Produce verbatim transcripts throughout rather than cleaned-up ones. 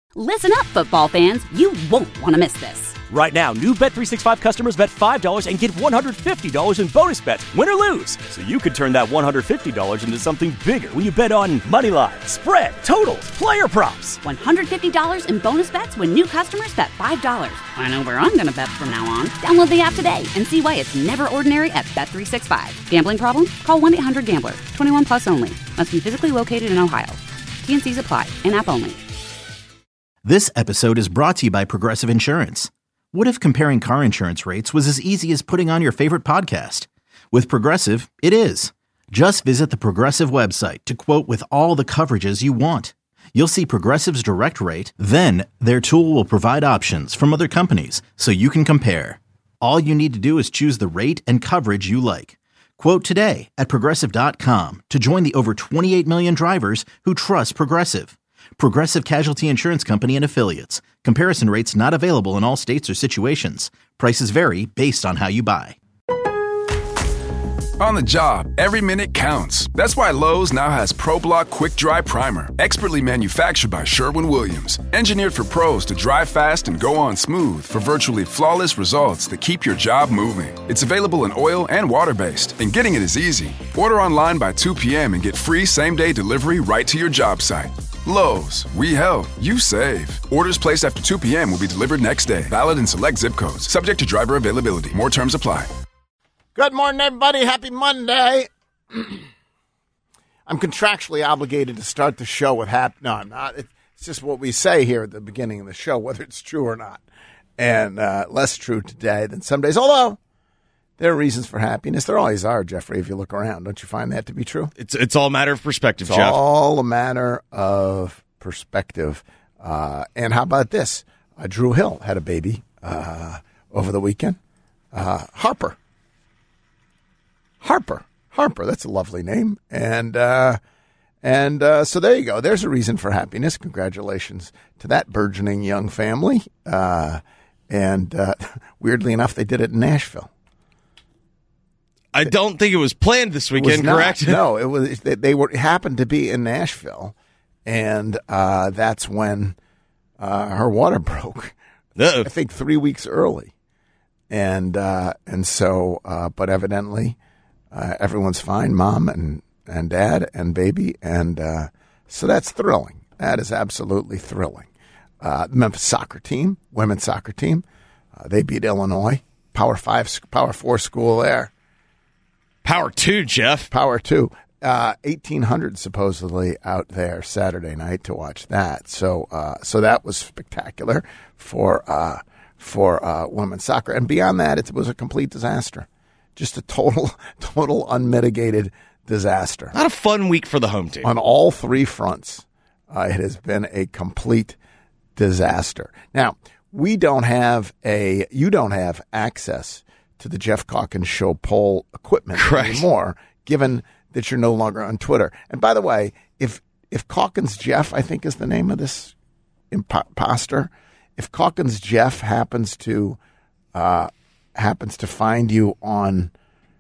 Listen up, football fans. You won't want to miss this. Right now, new Bet three sixty-five customers bet five dollars and get one hundred fifty dollars in bonus bets, win or lose. So you could turn that one hundred fifty dollars into something bigger when you bet on money line, spread, totals, player props. one hundred fifty dollars in bonus bets when new customers bet five dollars. I know where I'm going to bet from now on. Download the app today and see why it's never ordinary at Bet three sixty-five. Gambling problem? Call one eight hundred gambler. twenty-one plus only. Must be physically located in Ohio. T and C's apply. In-app only. This episode is brought to you by Progressive Insurance. What if comparing car insurance rates was as easy as putting on your favorite podcast? With Progressive, it is. Just visit the Progressive website to quote with all the coverages you want. You'll see Progressive's direct rate, then their tool will provide options from other companies so you can compare. All you need to do is choose the rate and coverage you like. Quote today at Progressive dot com to join the over twenty-eight million drivers who trust Progressive. Progressive Casualty Insurance Company and Affiliates. Comparison rates not available in all states or situations. Prices vary based on how you buy. On the job, every minute counts. That's why Lowe's now has ProBlock Quick Dry Primer, expertly manufactured by Sherwin-Williams. Engineered for pros to dry fast and go on smooth for virtually flawless results that keep your job moving. It's available in oil and water-based, and getting it is easy. Order online by two p.m. and get free same-day delivery right to your job site. Lowe's, we help, you save. Orders placed after two p.m. will be delivered next day. Valid in select zip codes. Subject to driver availability. More terms apply. Good morning, everybody. Happy Monday. I'm contractually obligated to start the show with happy. No, I'm not. It's just what we say here at the beginning of the show, whether it's true or not. And uh, less true today than some days. Although there are reasons for happiness. There always are, Jeffrey, if you look around. Don't you find that to be true? It's it's all a matter of perspective, it's Jeff. all a matter of perspective. Uh, and how about this? Uh, Drew Hill had a baby uh, over the weekend. Uh, Harper. Harper. Harper. That's a lovely name. And uh, and uh, so there you go. There's a reason for happiness. Congratulations to that burgeoning young family. Uh, and uh, weirdly enough, they did it in Nashville. I don't think it was planned this weekend, correct? No, it was. They, they were happened to be in Nashville, and uh, that's when uh, her water broke. Uh-oh. I think three weeks early, and uh, and so, uh, but evidently, uh, everyone's fine, mom and and dad and baby, and uh, so that's thrilling. That is absolutely thrilling. Uh, the Memphis soccer team, women's soccer team, uh, they beat Illinois, Power Five, Power Four school there. Power two, Jeff. Power two. Uh, eighteen hundred supposedly out there Saturday night to watch that. So, uh, so that was spectacular for uh, for uh, women's soccer. And beyond that, it was a complete disaster. Just a total, total unmitigated disaster. Not a fun week for the home team. On all three fronts, uh, it has been a complete disaster. Now, we don't have a, you don't have access to the Jeff Calkins Show poll equipment Correct. anymore, given that you're no longer on Twitter. And by the way, if if Calkins Jeff, I think is the name of this imposter, if Calkins Jeff happens to uh, happens to find you on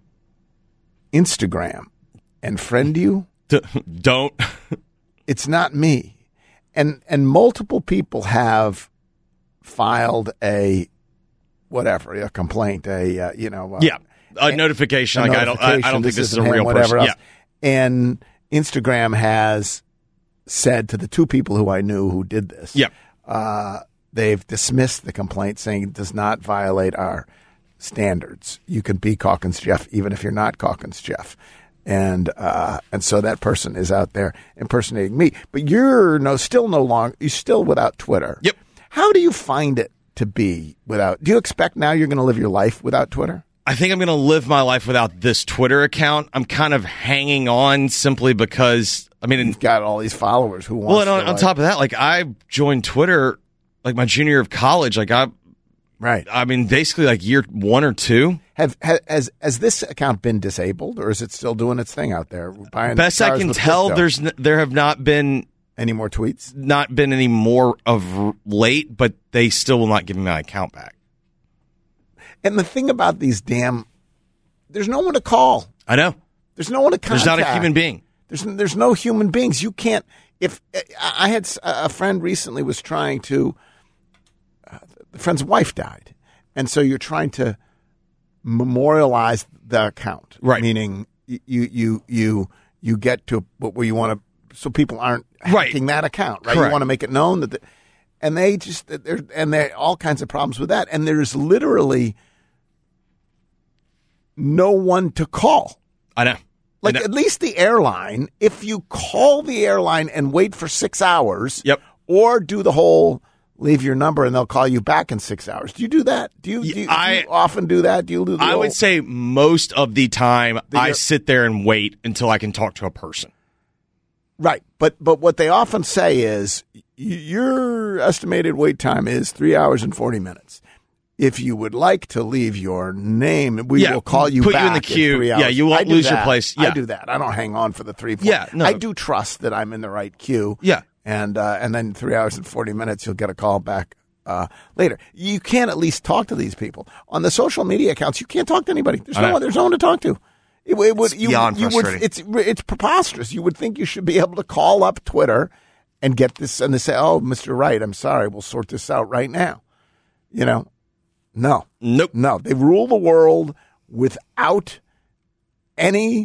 Instagram and friend you, D- don't. It's not me. And and multiple people have filed a whatever, a complaint, a, uh, you know. Uh, yeah, a, a notification. A like, notification. I don't, I, I don't think this is a him, real whatever person. Else. Yeah. And Instagram has said to the two people who I knew who did this, yeah. uh, they've dismissed the complaint, saying it does not violate our standards. You can be Calkins Jeff even if you're not Calkins Jeff. And uh, and so that person is out there impersonating me. But you're no still no longer, you're still without Twitter. Yep. How do you find it to be without? Do you expect now you're going to live your life without Twitter? I think I'm going to live my life without this Twitter account. I'm kind of hanging on simply because, I mean, you've got all these followers who want. Well, and on, on top of that, like I joined Twitter like my junior year of college. Like I, right. I mean, basically like year one or two. Have has has this account been disabled, or is it still doing its thing out there? Buying Best I can tell, crypto? there's n- there have not been. Any more tweets? Not been any more of late, but they still will not give me my account back. And the thing about these damn, there's no one to call. I know. There's no one to contact. There's not a human being. There's there's no human beings. You can't if I had a friend recently was trying to, uh, the friend's wife died, and so you're trying to memorialize the account, right? Meaning you you you you get to where you want to, so people aren't hacking right. that account, right? Correct. You want to make it known that, the, and they just there and there are all kinds of problems with that, and there's literally no one to call. I know. Like, I know. at least the airline, if you call the airline and wait for six hours, yep. or do the whole leave your number and they'll call you back in six hours. Do you do that? Do you, do you, I, do you often do that? Do you do the I whole, would say most of the time the, I sit there and wait until I can talk to a person. Right. But but what they often say is your estimated wait time is three hours and forty minutes. If you would like to leave your name, we yeah, will call you put back you in the queue. in three hours. Yeah, you won't lose that. your place. Yeah. I do that. I don't hang on for the three. Four. Yeah, no. I do trust that I'm in the right queue. Yeah, and uh, and then three hours and forty minutes, you'll get a call back uh, later. You can at least talk to these people on the social media accounts. You can't talk to anybody. There's no one. There's no one to talk to. It, it would, it's you, beyond you frustrating. Would, it's it's preposterous. You would think you should be able to call up Twitter and get this, and they say, "Oh, Mister Wright, I'm sorry, we'll sort this out right now." You know. No. Nope. No. They rule the world without any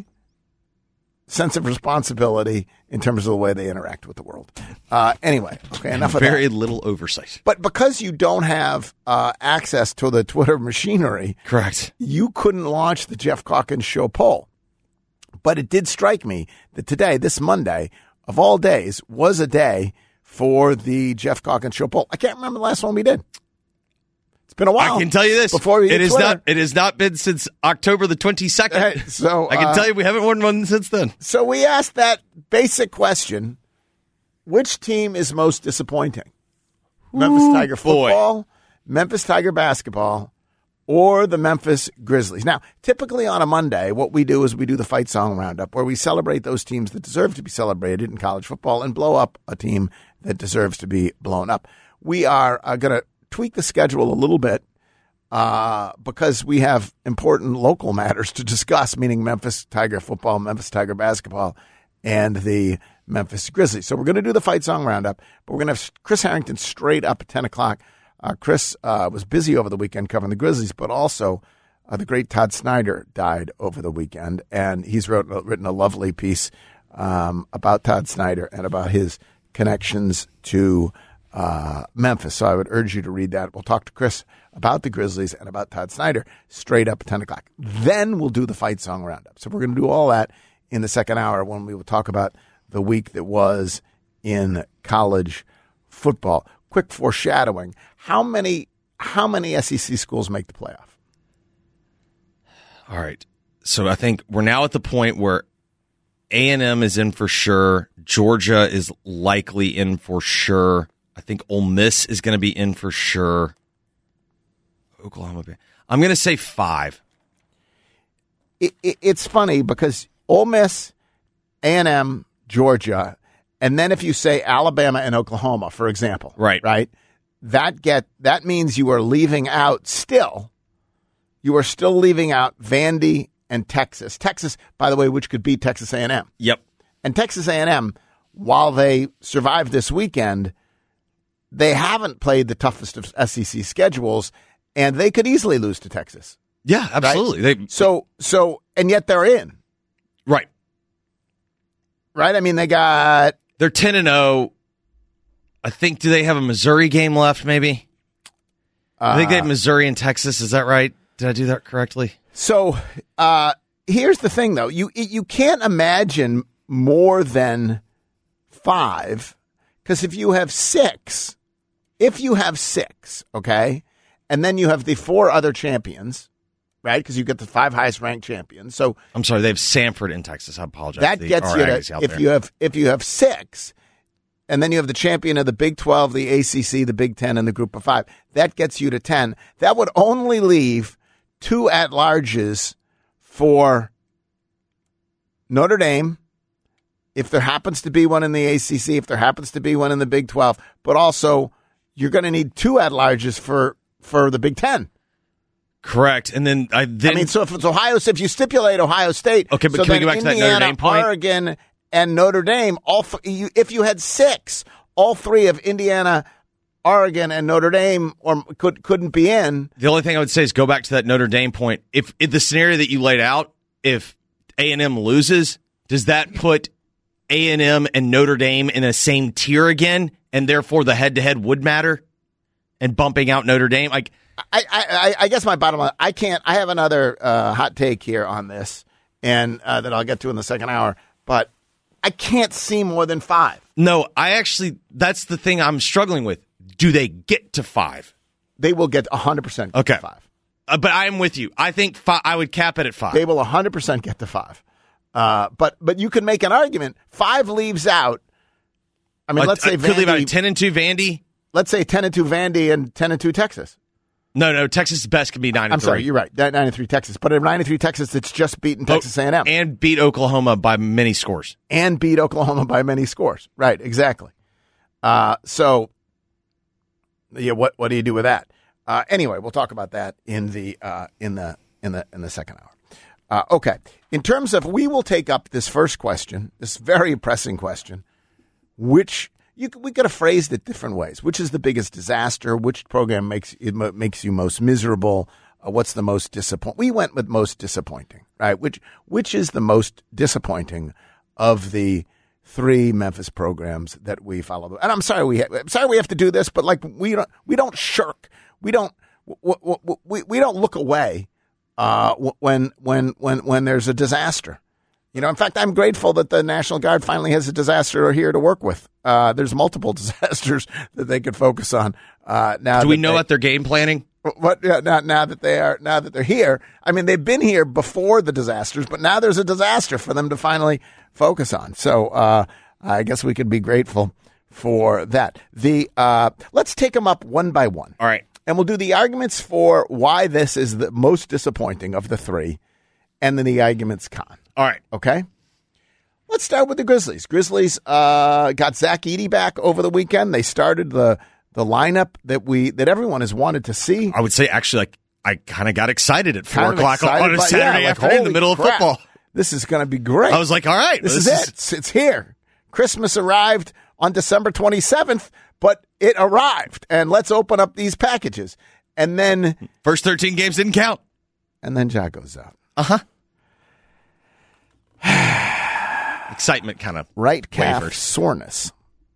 sense of responsibility in terms of the way they interact with the world. Uh, anyway, okay, enough of that. Very little oversight. But because you don't have uh, access to the Twitter machinery, correct, you couldn't launch the Jeff Calkins Show poll. But it did strike me that today, this Monday, of all days, was a day for the Jeff Calkins Show poll. I can't remember the last one we did. It's been a while. I can tell you this. Before we it is Twitter. not. It has not been since October the twenty-second. Hey, so I can uh, tell you we haven't won one since then. So we asked that basic question: which team is most disappointing? Ooh, Memphis Tiger football, boy. Memphis Tiger basketball, or the Memphis Grizzlies? Now, typically on a Monday, what we do is we do the Fight Song Roundup, where we celebrate those teams that deserve to be celebrated in college football and blow up a team that deserves to be blown up. We are uh, going to tweak the schedule a little bit uh, because we have important local matters to discuss, meaning Memphis Tiger football, Memphis Tiger basketball, and the Memphis Grizzlies. So we're going to do the Fight Song Roundup, but we're going to have Chris Harrington straight up at ten o'clock. Uh, Chris uh, was busy over the weekend covering the Grizzlies, but also uh, the great Todd Snyder died over the weekend, and he's wrote, written a lovely piece um, about Todd Snyder and about his connections to Uh, Memphis. So I would urge you to read that. We'll talk to Chris about the Grizzlies and about Todd Snyder straight up at ten o'clock. Then we'll do the Fight Song Roundup. So we're going to do all that in the second hour when we will talk about the week that was in college football. Quick foreshadowing. How many, how many S E C schools make the playoff? All right. So I think we're now at the point where A and M is in for sure. Georgia is likely in for sure. I think Ole Miss is going to be in for sure. Oklahoma Bay. I'm going to say five. It, it, it's funny because Ole Miss, A and M, Georgia, and then if you say Alabama and Oklahoma, for example, right, right, that get that means you are leaving out still. You are still leaving out Vandy and Texas. Texas, by the way, which could beat Texas A and M. Yep. And Texas A and M, while they survived this weekend, they haven't played the toughest of S E C schedules, and they could easily lose to Texas. Yeah, absolutely. Right? They, so, so, and yet they're in. Right. Right? I mean, they got... They're ten and oh. I think, do they have a Missouri game left, maybe? Uh, I think they have Missouri and Texas. Is that right? Did I do that correctly? So, uh, here's the thing, though. You you can't imagine more than five, because if you have six, if you have six, okay, and then you have the four other champions, right, because you get the five highest ranked champions. So I'm sorry, they have Sanford in Texas. I apologize. That the gets you to, if there. you have if you have six, and then you have the champion of the Big twelve, the A C C, the Big Ten, and the Group of Five. That gets you to ten. That would only leave two at-larges for Notre Dame, if there happens to be one in the A C C, if there happens to be one in the Big twelve, but also you're going to need two at-larges for, for the Big Ten. Correct. And then I then I mean, so if it's Ohio, if you stipulate Ohio State, okay, but so can we go back Indiana, to that Notre Dame point? Oregon, and Notre Dame, all th- you, if you had six, all three of Indiana, Oregon, and Notre Dame or could, couldn't be in. The only thing I would say is go back to that Notre Dame point. If, if the scenario that you laid out, if A and M loses, does that put A and M and Notre Dame in the same tier again, and therefore the head-to-head would matter, and bumping out Notre Dame? Like, I, I, I guess my bottom line, I can't. I have another uh, hot take here on this, and uh, that I'll get to in the second hour. But I can't see more than five. No, I actually. That's the thing I'm struggling with. Do they get to five? They will get one hundred percent get okay. to five. Uh, but I am with you. I think five, I would cap it at five. They will one hundred percent get to five. Uh, but but you can make an argument. Five leaves out. I mean, uh, let's say could Vandy, leave out ten and two Vandy. Let's say ten and two Vandy and ten and two Texas. No, no, Texas' best can be nine and I'm three. sorry, you're right. nine and three Texas, but at nine and three Texas, it's just beaten Texas oh, A and M and beat Oklahoma by many scores and beat Oklahoma by many scores. Right, exactly. Uh, so, yeah, what what do you do with that? Uh, anyway, we'll talk about that in the uh, in the in the in the second hour. Uh, okay, in terms of, we will take up this first question, this very pressing question, which. You, we could have phrased it different ways. Which is the biggest disaster? Which program makes it makes you most miserable? Uh, what's the most disappointing? We went with most disappointing, right? Which which is the most disappointing of the three Memphis programs that we follow? And I'm sorry we ha- I'm sorry we have to do this, but like we don't we don't shirk. We don't w- w- we we don't look away uh, when when when when there's a disaster. You know, in fact, I'm grateful that the National Guard finally has a disaster here to work with. Uh, there's multiple disasters that they could focus on. Uh, now, do we know they, what they're game planning? What yeah, now, now that they are now that they're here? I mean, they've been here before the disasters, but now there's a disaster for them to finally focus on. So uh, I guess we could be grateful for that. The uh, let's take them up one by one. All right, and we'll do the arguments for why this is the most disappointing of the three, and then the arguments con. All right. Okay. Let's start with the Grizzlies. Grizzlies uh, got Zach Edey back over the weekend. They started the the lineup that we that everyone has wanted to see. I would say actually, like I kind of got excited at four kind of o'clock on a by, Saturday yeah, like, afternoon in the middle crap, of football. This is going to be great. I was like, all right, this, this is, is it. It's, it's here. Christmas arrived on December twenty-seventh, but it arrived, and let's open up these packages. And then first thirteen games didn't count, and then Ja goes out. Uh huh. Excitement kind of right calf wavered. Soreness.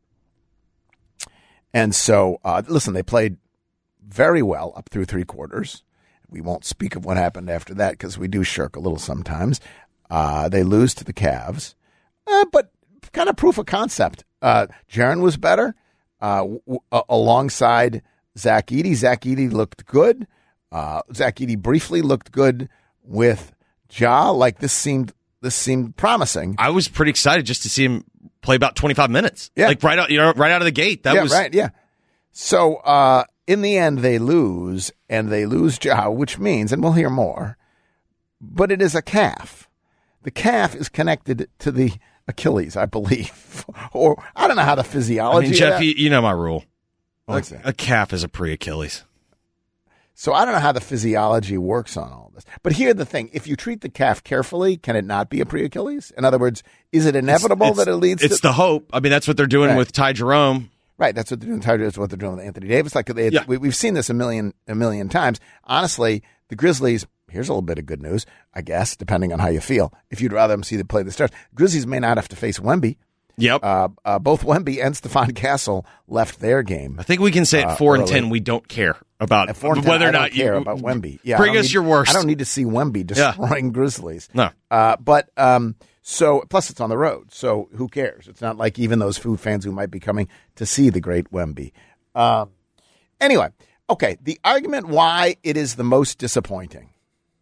And so, uh, listen, they played very well up through three quarters. We won't speak of what happened after that because we do shirk a little sometimes. Uh, they lose to the Cavs, uh, but kind of proof of concept. Uh, Jaren was better uh, w- w- alongside Zach Edey. Zach Edey looked good. Uh, Zach Edey briefly looked good with Ja. Like this seemed this seemed promising. I was pretty excited just to see him play about twenty-five minutes. Yeah. Like right out, you know, right out of the gate. That yeah, was right. Yeah. So uh, in the end, they lose, and they lose Ja, which means, and we'll hear more, but it is a calf. The calf is connected to the Achilles, I believe, or I don't know how the physiology. I mean, Jeff, you, you know my rule. What's Like, that? a calf is a pre-Achilles. So I don't know how the physiology works on all this. But here's the thing. If you treat the calf carefully, can it not be a pre-Achilles? In other words, is it inevitable it's, that it leads it's to... the hope. I mean, that's what they're doing Right. with Ty Jerome. Right, that's what they're doing. That's what they're doing with Anthony Davis. Like they, Yeah. we, we've seen this a million, a million times. Honestly, the Grizzlies. Here's a little bit of good news, I guess, depending on how you feel. If you'd rather them see them play the Stars, Grizzlies may not have to face Wemby. Yep. Uh, uh, both Wemby and Stephon Castle left their game. I think we can say at uh, four and early. ten, we don't care about At four and ten, whether I or don't not care you about Wemby. Yeah, bring I don't us need- your worst. I don't need to see Wemby Yeah. destroying Grizzlies. No. Uh, but um, so plus it's on the road, so who cares? It's not like even those food fans who might be coming to see the great Wemby. Um, anyway, okay. The argument why it is the most disappointing.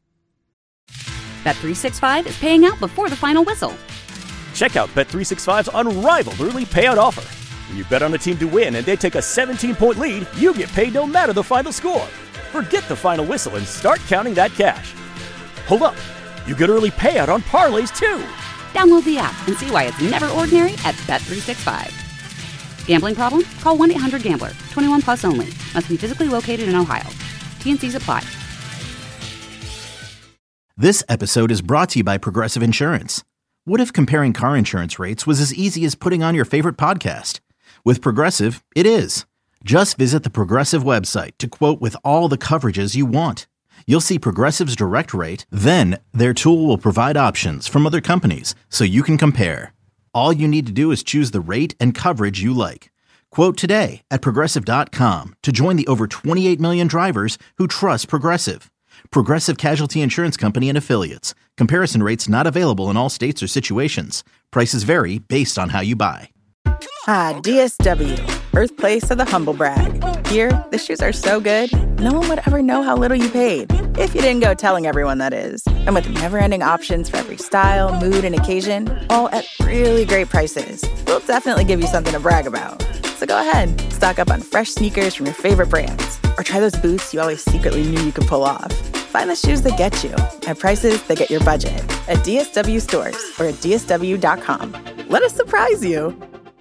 Bet three sixty-five is paying out before the final whistle. Check out Bet three sixty-five's unrivaled early payout offer. When you bet on a team to win and they take a seventeen-point lead, you get paid no matter the final score. Forget the final whistle and start counting that cash. Hold up. You get early payout on parlays, too. Download the app and see why it's never ordinary at Bet three sixty-five. Gambling problem? Call one eight hundred gambler. twenty-one plus only. Must be physically located in Ohio. T and Cs apply. This episode is brought to you by Progressive Insurance. What if comparing car insurance rates was as easy as putting on your favorite podcast? With Progressive, it is. Just visit the Progressive website to quote with all the coverages you want. You'll see Progressive's direct rate, then their tool will provide options from other companies so you can compare. All you need to do is choose the rate and coverage you like. Quote today at Progressive dot com to join the over twenty-eight million drivers who trust Progressive. Progressive Casualty Insurance Company and Affiliates. Comparison rates not available in all states or situations. Prices vary based on how you buy. Ah, D S W, birthplace of the humble brag. Here, the shoes are so good, no one would ever know how little you paid. If you didn't go telling everyone, that is. And with never-ending options for every style, mood, and occasion, all at really great prices, we'll definitely give you something to brag about. So go ahead, stock up on fresh sneakers from your favorite brands, or try those boots you always secretly knew you could pull off. Find the shoes that get you at prices that get your budget at D S W stores or at D S W dot com. Let us surprise you.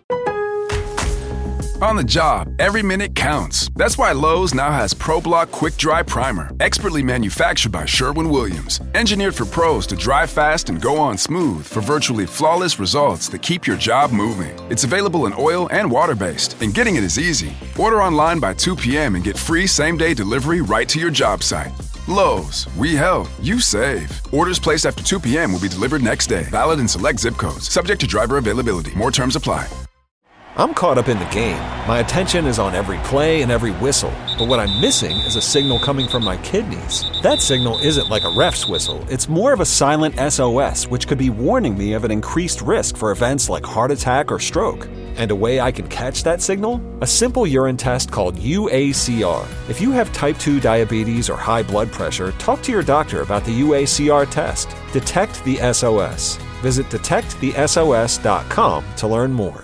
On the job, every minute counts. That's why Lowe's now has ProBlock Quick Dry Primer, expertly manufactured by Sherwin-Williams. Engineered for pros to dry fast and go on smooth for virtually flawless results that keep your job moving. It's available in oil and water-based, and getting it is easy. Order online by two p.m. and get free same-day delivery right to your job site. Lowe's, we help, you save. Orders placed after two p.m. will be delivered next day. Valid in select zip codes. Subject to driver availability. More terms apply. I'm caught up in the game. My attention is on every play and every whistle. But what I'm missing is a signal coming from my kidneys. That signal isn't like a ref's whistle. It's more of a silent S O S, which could be warning me of an increased risk for events like heart attack or stroke. And a way I can catch that signal? A simple urine test called U A C R. If you have type two diabetes or high blood pressure, talk to your doctor about the U A C R test. Detect the S O S. Visit detect the S O S dot com to learn more.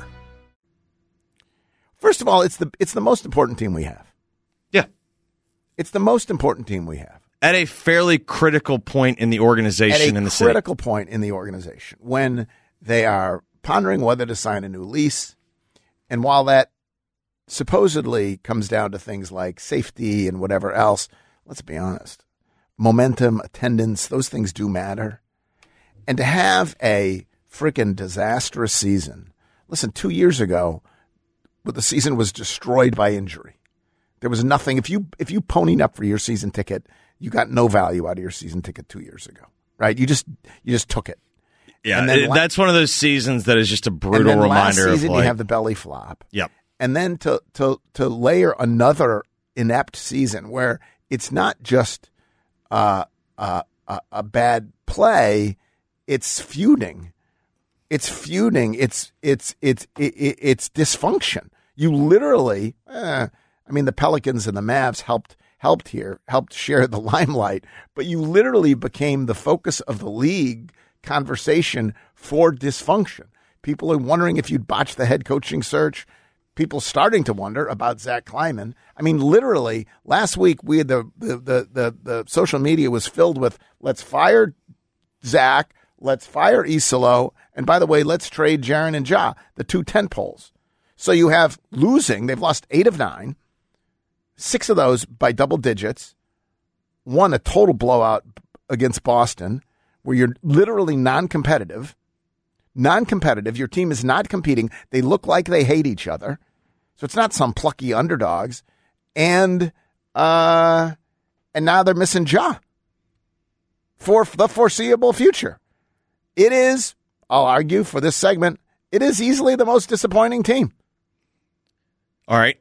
First of all, it's the it's the most important team we have. Yeah. It's the most important team we have. At a fairly critical point in the organization in the city. At a critical point in the organization when they are pondering whether to sign a new lease. And while that supposedly comes down to things like safety and whatever else, let's be honest, momentum, attendance, those things do matter. And to have a freaking disastrous season. Listen, two years ago, but the season was destroyed by injury. There was nothing. If you if you ponied up for your season ticket, you got no value out of your season ticket two years ago, right? You just you just took it. Yeah, it, la- that's one of those seasons that is just a brutal and then reminder last season of like, you have the belly flop. Yep. And then to to to layer another inept season where it's not just uh, uh, a, a bad play, it's feuding. It's feuding. It's it's it's it, it, it's dysfunction. You literally, eh, I mean, the Pelicans and the Mavs helped helped here, helped share the limelight, but you literally became the focus of the league conversation for dysfunction. People are wondering if you'd botched the head coaching search. People starting to wonder about Zach Kleiman. I mean, literally, last week we had the the the the, the social media was filled with let's fire Zach. Let's fire Isolo. And by the way, let's trade Jaren and Ja, the two tent poles. So you have losing. They've lost eight of nine, six of those by double digits, one a total blowout against Boston, where you're literally non-competitive. Non-competitive. Your team is not competing. They look like they hate each other. So it's not some plucky underdogs. And uh, and now they're missing Ja for the foreseeable future. It is, I'll argue for this segment, it is easily the most disappointing team. All right.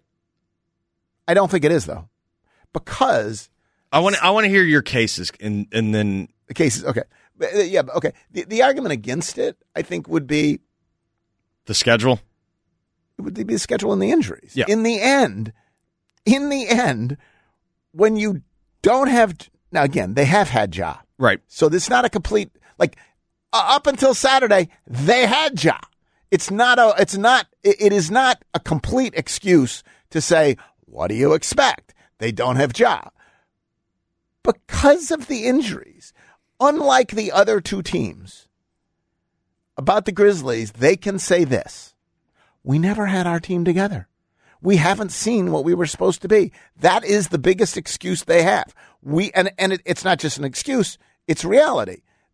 I don't think it is, though, because I want I want to hear your cases, and and then the cases. Okay, yeah, okay. The, the argument against it, I think, would be the schedule. It would be the schedule and the injuries. Yeah. In the end, in the end, when you don't have now, again, they have had Ja, right? So this is not a complete like. Uh, up until Saturday, they had Ja. It's not a. It's not. It, it is not a complete excuse to say, "What do you expect?" They don't have Ja because of the injuries. Unlike the other two teams, about the Grizzlies, they can say this: "We never had our team together. We haven't seen what we were supposed to be." That is the biggest excuse they have. We and and it, it's not just an excuse; it's reality.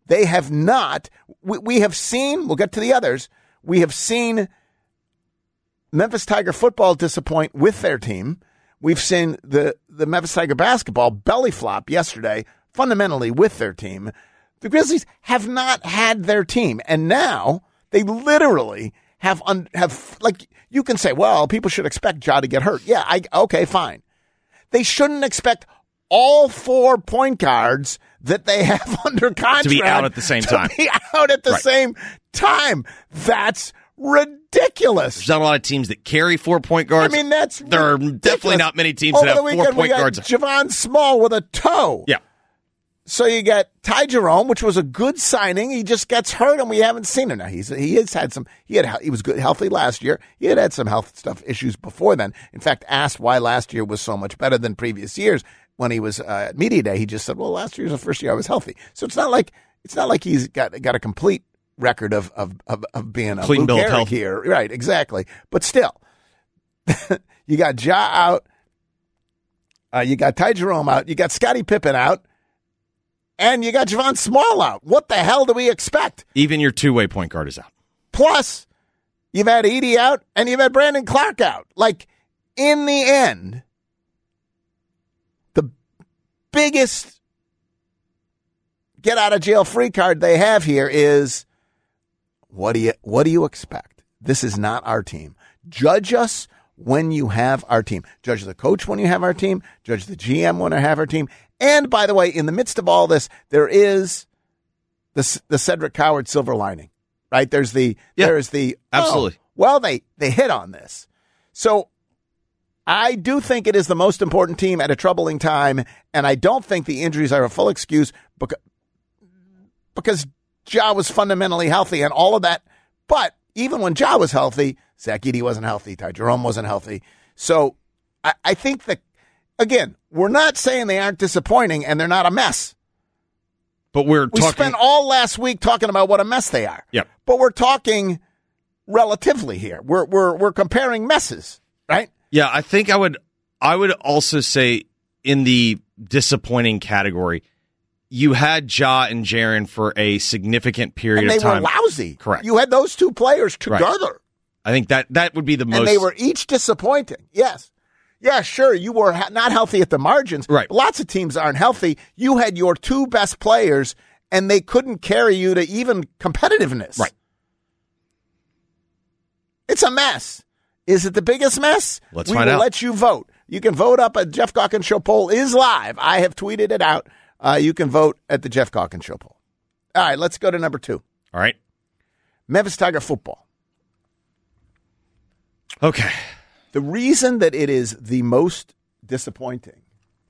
They have not. We, we have seen, we'll get to the others, we have seen Memphis Tiger football disappoint with their team. We've seen the, the Memphis Tiger basketball belly flop yesterday, fundamentally with their team. The Grizzlies have not had their team, and now they literally have, un, have like, you can say, well, people should expect Ja to get hurt. Yeah, I okay, fine. They shouldn't expect all four point guards that they have under contract to be out at the same to time. Be out at the right. same time. That's ridiculous. There's not a lot of teams that carry four point guards. I mean, that's there ridiculous. are definitely not many teams Over that have the four weekend, point we got guards. Javon Small with a toe. Yeah. So you got Ty Jerome, which was a good signing. He just gets hurt, and we haven't seen him. Now he's he has had some. He had he was good, healthy last year. He had had some health stuff issues before then. In fact, asked why last year was so much better than previous years when he was uh, at media day, he just said, "Well, last year was the first year I was healthy." So it's not like it's not like he's got got a complete record of of of, of being a clean bill of health here, right? Exactly, but still, you got Ja out, uh, you got Ty Jerome out, you got Scottie Pippen out. And you got Javon Small out. What the hell do we expect? Even your two-way point guard is out. Plus, you've had Edey out, and you've had Brandon Clark out. Like, in the end, the biggest get-out-of-jail-free card they have here is, what do you what do you expect? This is not our team. Judge us when you have our team. Judge the coach when you have our team. Judge the G M when you have our team. And, by the way, in the midst of all this, there is the the Cedric Coward silver lining, right? There's the yeah, there is the absolutely. Oh, well, they they hit on this, so I do think it is the most important team at a troubling time, and I don't think the injuries are a full excuse because because Ja was fundamentally healthy and all of that. But even when Ja was healthy, Zach Edey wasn't healthy, Ty Jerome wasn't healthy, so I, I think that. Again, we're not saying they aren't disappointing and they're not a mess. But we're we talking. spent all last week talking about what a mess they are. Yep. But we're talking relatively here. We're we're we're comparing messes, right? Yeah, I think I would I would also say in the disappointing category, you had Ja and Jaren for a significant period and they of time. were lousy. Correct. You had those two players together. Right. I think that that would be the most. And they were each disappointing. Yes. Yeah, sure, you were ha- not healthy at the margins. Right. Lots of teams aren't healthy. You had your two best players, and they couldn't carry you to even competitiveness. Right. It's a mess. Is it the biggest mess? Let's we find will out. let you vote. You can vote up at Jeff Calkins Show poll is live. I have tweeted it out. Uh, you can vote at the Jeff Calkins Show poll. All right, let's go to number two. All right. Memphis Tiger football. Okay. The reason that it is the most disappointing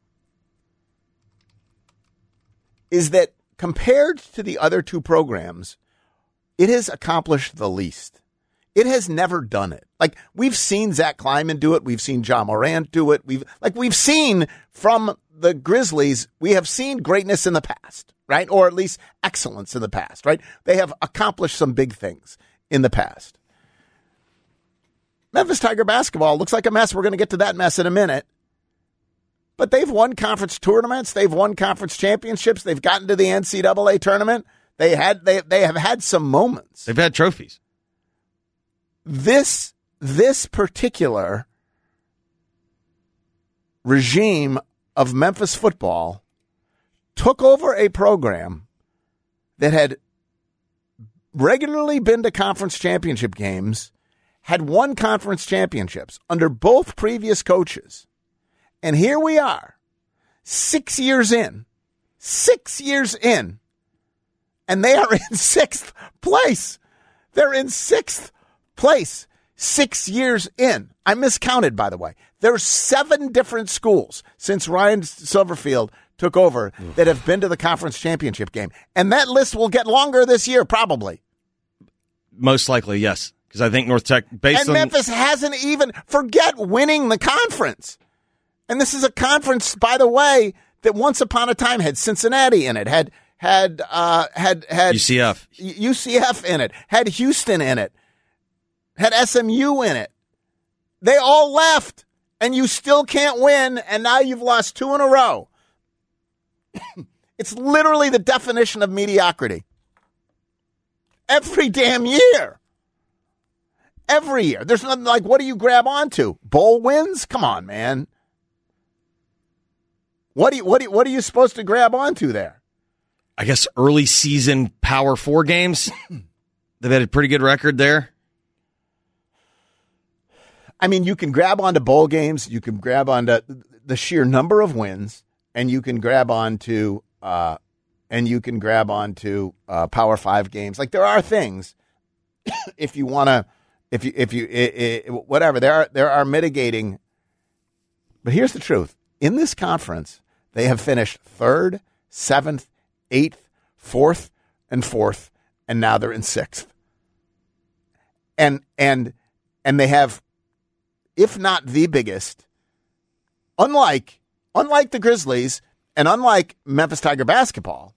is that compared to the other two programs, it has accomplished the least. It has never done it. Like, we've seen Zach Kleiman do it. We've seen John Morant do it. We've like we've seen from the Grizzlies, we have seen greatness in the past, right? Or at least excellence in the past, right? They have accomplished some big things in the past. Memphis Tiger basketball looks like a mess. We're going to get to that mess in a minute. But they've won conference tournaments. They've won conference championships. They've gotten to the N C double A tournament. They had they they have had some moments. They've had trophies. This this particular regime of Memphis football took over a program that had regularly been to conference championship games, had won conference championships under both previous coaches. And here we are, six years in, six years in, and they are in sixth place. They're in sixth place, six years in. I miscounted, by the way. There's seven different schools since Ryan Silverfield took over that have been to the conference championship game. And that list will get longer this year, probably. Most likely, yes. Because I think North Tech, based and on... Memphis hasn't even, forget winning the conference. And this is a conference, by the way, that once upon a time had Cincinnati in it, had had uh, had had U C F, U C F in it, had Houston in it, had S M U in it. They all left, and you still can't win, and now you've lost two in a row. It's literally the definition of mediocrity. Every damn year. Every year. There's nothing like, what do you grab onto? Bowl wins? Come on, man. What do you, what do you, what are you supposed to grab onto there? I guess early season Power Four games. They've had a pretty good record there. I mean, you can grab onto bowl games. You can grab onto the sheer number of wins, and you can grab onto, uh, and you can grab onto uh, Power Five games. Like there are things, if you want to, if you, if you, it, it, whatever. There are there are mitigating. But here's the truth: in this conference, they have finished third, seventh, eighth, fourth, and fourth, and now they're in sixth. And and and they have, if not the biggest, unlike unlike the Grizzlies and unlike Memphis Tiger basketball.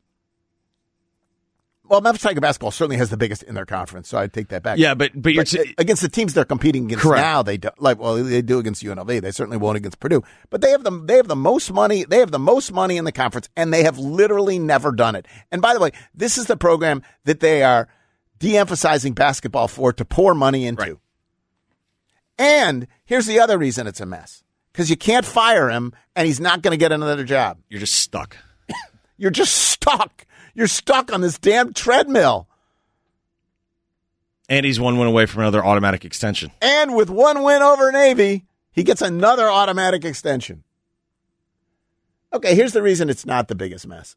Well, Memphis Tiger basketball certainly has the biggest in their conference, so I'd take that back. Yeah, but but you're but t- against the teams they're competing against Correct. now, they do, like well they do against U N L V. They certainly won't against Purdue, but they have the they have the most money. They have the most money in the conference, and they have literally never done it. And by the way, this is the program that they are de-emphasizing basketball for to pour money into. Right. And here's the other reason it's a mess: because you can't fire him, and he's not going to get another job. You're just stuck. You're just stuck. You're stuck on this damn treadmill. And he's one win away from another automatic extension. And with one win over Navy, he gets another automatic extension. Okay, here's the reason it's not the biggest mess.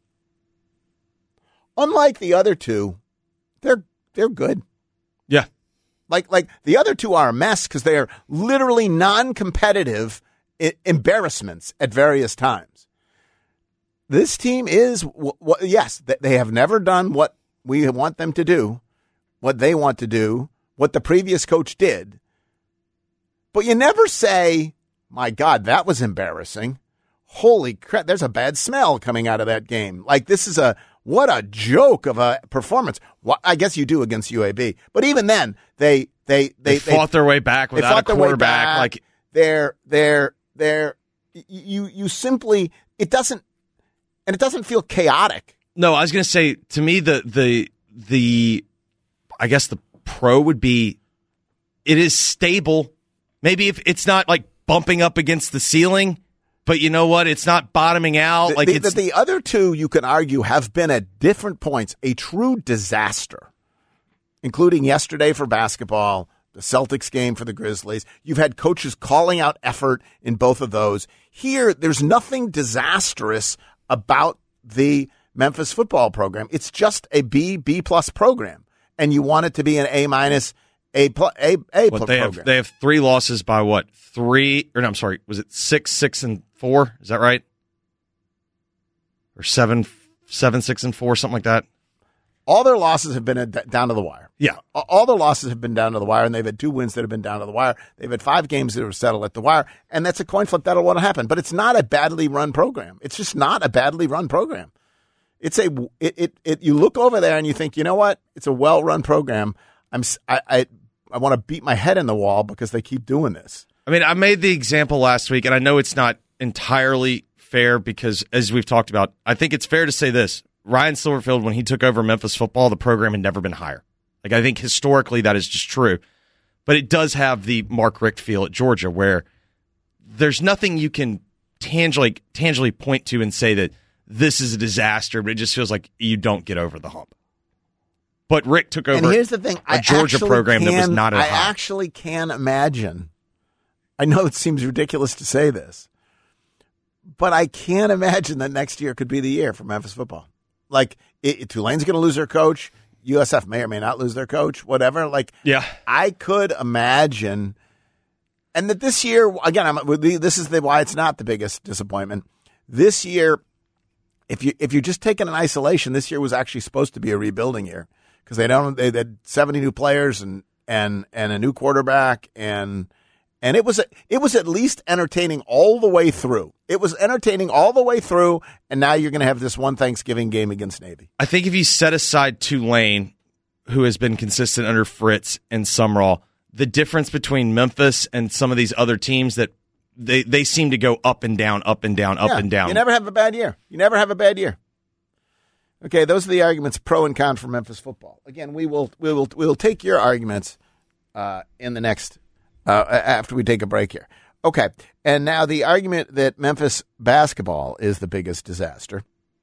Unlike the other two, they're they're good. Yeah. Like like the other two are a mess because they are literally non-competitive I- embarrassments at various times. This team is, w- w- yes, they have never done what we want them to do, what they want to do, what the previous coach did. But you never say, my God, that was embarrassing. Holy crap, there's a bad smell coming out of that game. Like, this is a, what a joke of a performance. Well, I guess you do against U A B. But even then, they, they, They, they, fought they, their way back they without fought a their way quarterback. back. Like they're, they're, they're, you, you simply, it doesn't, and it doesn't feel chaotic. No, I was going to say, to me, the the the I guess the pro would be it is stable. Maybe if it's not like bumping up against the ceiling, but you know what? It's not bottoming out. The, like the, it's the other two, you can argue, have been at different points a true disaster, including yesterday for basketball, the Celtics game for the Grizzlies. You've had coaches calling out effort in both of those. Here, there's nothing disastrous about the Memphis football program. It's just a B, B plus program, and you want it to be an A minus, A plus, A, A what plus they program. have. They have three losses by what? Three? Or no, I'm sorry. Was it six, six, and four? Is that right? Or seven, seven, six, and four, something like that. All their losses have been at, down to the wire. Yeah. All their losses have been down to the wire, and they've had two wins that have been down to the wire. They've had five games that were settled at the wire, and that's a coin flip. That'll what happen. But it's not a badly run program. It's just not a badly run program. It's a it, it it you look over there and you think, you know what? It's a well run program. I'm I I, I want to beat my head in the wall because they keep doing this. I mean, I made the example last week, and I know it's not entirely fair because, as we've talked about, I think it's fair to say this. Ryan Silverfield, when he took over Memphis football, the program had never been higher. Like, I think historically that is just true. But it does have the Mark Richt feel at Georgia where there's nothing you can tangibly, tangibly point to and say that this is a disaster, but it just feels like you don't get over the hump. But Rick took over and here's the thing, a I Georgia program can, that was not as I high. actually can imagine. I know it seems ridiculous to say this, but I can't imagine that next year could be the year for Memphis football. Like, it, it, Tulane's going to lose their coach. U S F may or may not lose their coach, whatever. Like, yeah. I could imagine, and that this year, again, I'm, this is the, why it's not the biggest disappointment. This year, if you if you just take it in isolation, this year was actually supposed to be a rebuilding year because they don't they, they had seventy new players and and and a new quarterback and and it was it was at least entertaining all the way through. It was entertaining all the way through, and now you're going to have this one Thanksgiving game against Navy. I think if you set aside Tulane, who has been consistent under Fritz and Sumrall, the difference between Memphis and some of these other teams that they, they seem to go up and down, up and down, up Yeah, and down. You never have a bad year. You never have a bad year. Okay, those are the arguments pro and con for Memphis football. Again, we will we will we will take your arguments uh, in the next uh, after we take a break here. Okay, and now the argument that Memphis basketball is the biggest disaster.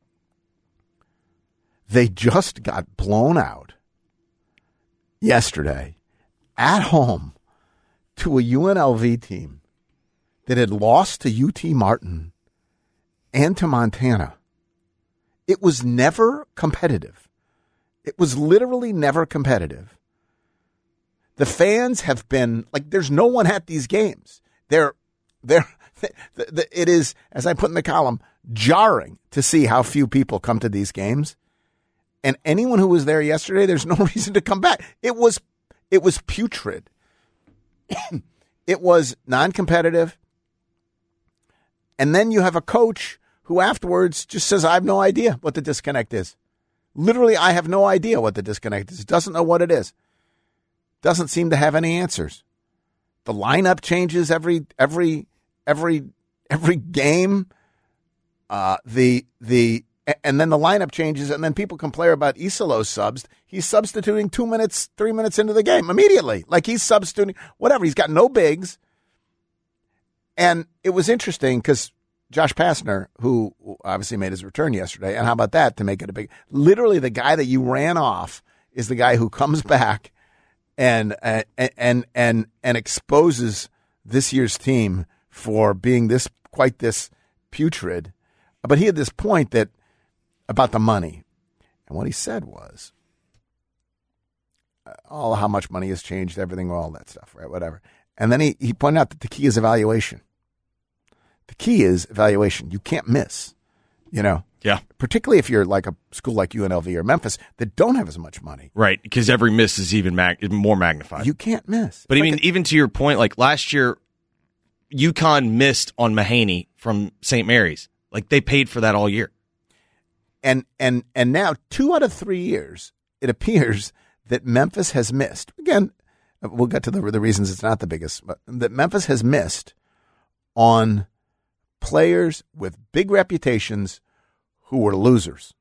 They just got blown out yesterday at home to a U N L V team that had lost to U T Martin and to Montana. It was never competitive. It was literally never competitive. The fans have been, like, there's no one at these games. They're, they're, it is, as I put in the column, jarring to see how few people come to these games. And anyone who was there yesterday, there's no reason to come back. It was, it was putrid. It was non-competitive. And then you have a coach who afterwards just says, I have no idea what the disconnect is. Literally, I have no idea what the disconnect is. Doesn't know what it is. Doesn't seem to have any answers. The lineup changes every every every every game. Uh, the the and then the lineup changes, and then people complain about Isolo's subs. He's substituting two minutes, three minutes into the game immediately. Like he's substituting whatever. He's got no bigs. And it was interesting because Josh Pastner, who obviously made his return yesterday, and how about that to make it a big, literally the guy that you ran off is the guy who comes back and and and and, and exposes this year's team for being this quite this putrid. But he had this point that about the money, and what he said was, all how much money has changed, everything, all that stuff, right? Whatever. And then he, he pointed out that the key is evaluation. The key is evaluation. You can't miss, you know. Yeah. Particularly if you're like a school like U N L V or Memphis that don't have as much money. Right, because every miss is even mag- more magnified. You can't miss. But I like mean, a- even to your point, like last year, UConn missed on Mahaney from Saint Mary's. Like they paid for that all year. And and and now two out of three years, it appears that Memphis has missed. Again, we'll get to the the reasons it's not the biggest, but that Memphis has missed on players with big reputations who were losers,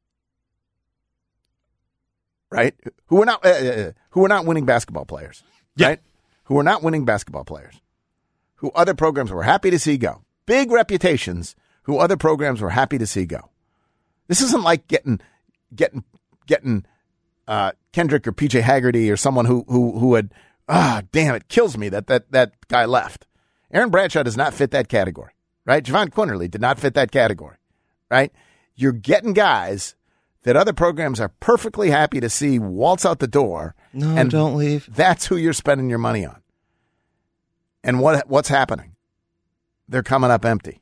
right? Who were not uh, who were not winning basketball players, yeah. right? Who were not winning basketball players, who other programs were happy to see go. Big reputations, who other programs were happy to see go. This isn't like getting getting getting uh, Kendrick or P J Haggerty or someone who who who had ah damn it kills me that that that guy left. Aaron Bradshaw does not fit that category, right? Javon Quinterly did not fit that category, right? You're getting guys that other programs are perfectly happy to see waltz out the door. No, and don't leave. That's who you're spending your money on. And what what's happening? They're coming up empty.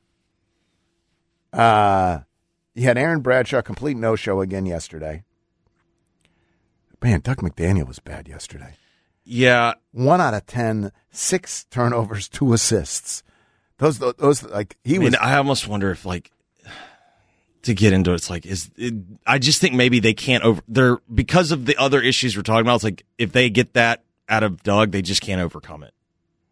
Uh, you had Aaron Bradshaw complete no-show again yesterday. Man, Doug McDaniel was bad yesterday. Yeah. One out of ten, six turnovers, two assists. Those, those, like, he I was. mean, I almost wonder if, like, to get into it, it's like, is it, I just think maybe they can't over, they're, because of the other issues we're talking about, it's like, if they get that out of Doug, they just can't overcome it.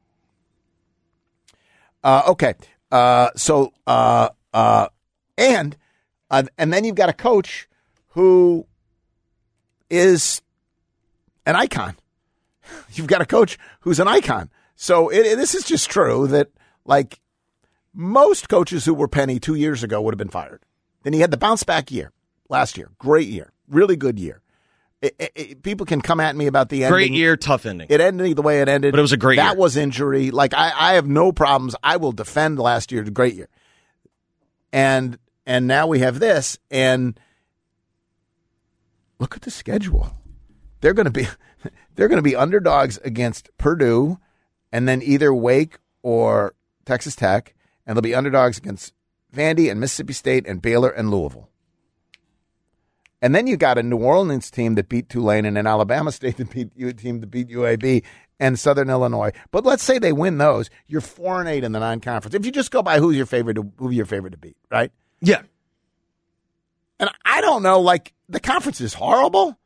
Uh, okay. Uh, so, uh, uh, and, uh, and then you've got a coach who is an icon. You've got a coach who's an icon. So it, it, this is just true that, like, most coaches who were penny two years ago would have been fired. Then he had the bounce back year last year. Great year. Really good year. It, it, it, people can come at me about the ending. Great year, tough ending. It ended the way it ended. But it was a great that year. That was injury. Like, I, I have no problems. I will defend last year's great year. And and now we have this. And look at the schedule. They're going to be they're going to be underdogs against Purdue, and then either Wake or Texas Tech, and they'll be underdogs against Vandy and Mississippi State and Baylor and Louisville. And then you got a New Orleans team that beat Tulane and an Alabama State that beat you, a team that beat U A B and Southern Illinois. But let's say they win those, you're four and eight in the non-conference. If you just go by who's your favorite, to, who's your favorite to beat, right? Yeah. And I don't know, like, the conference is horrible,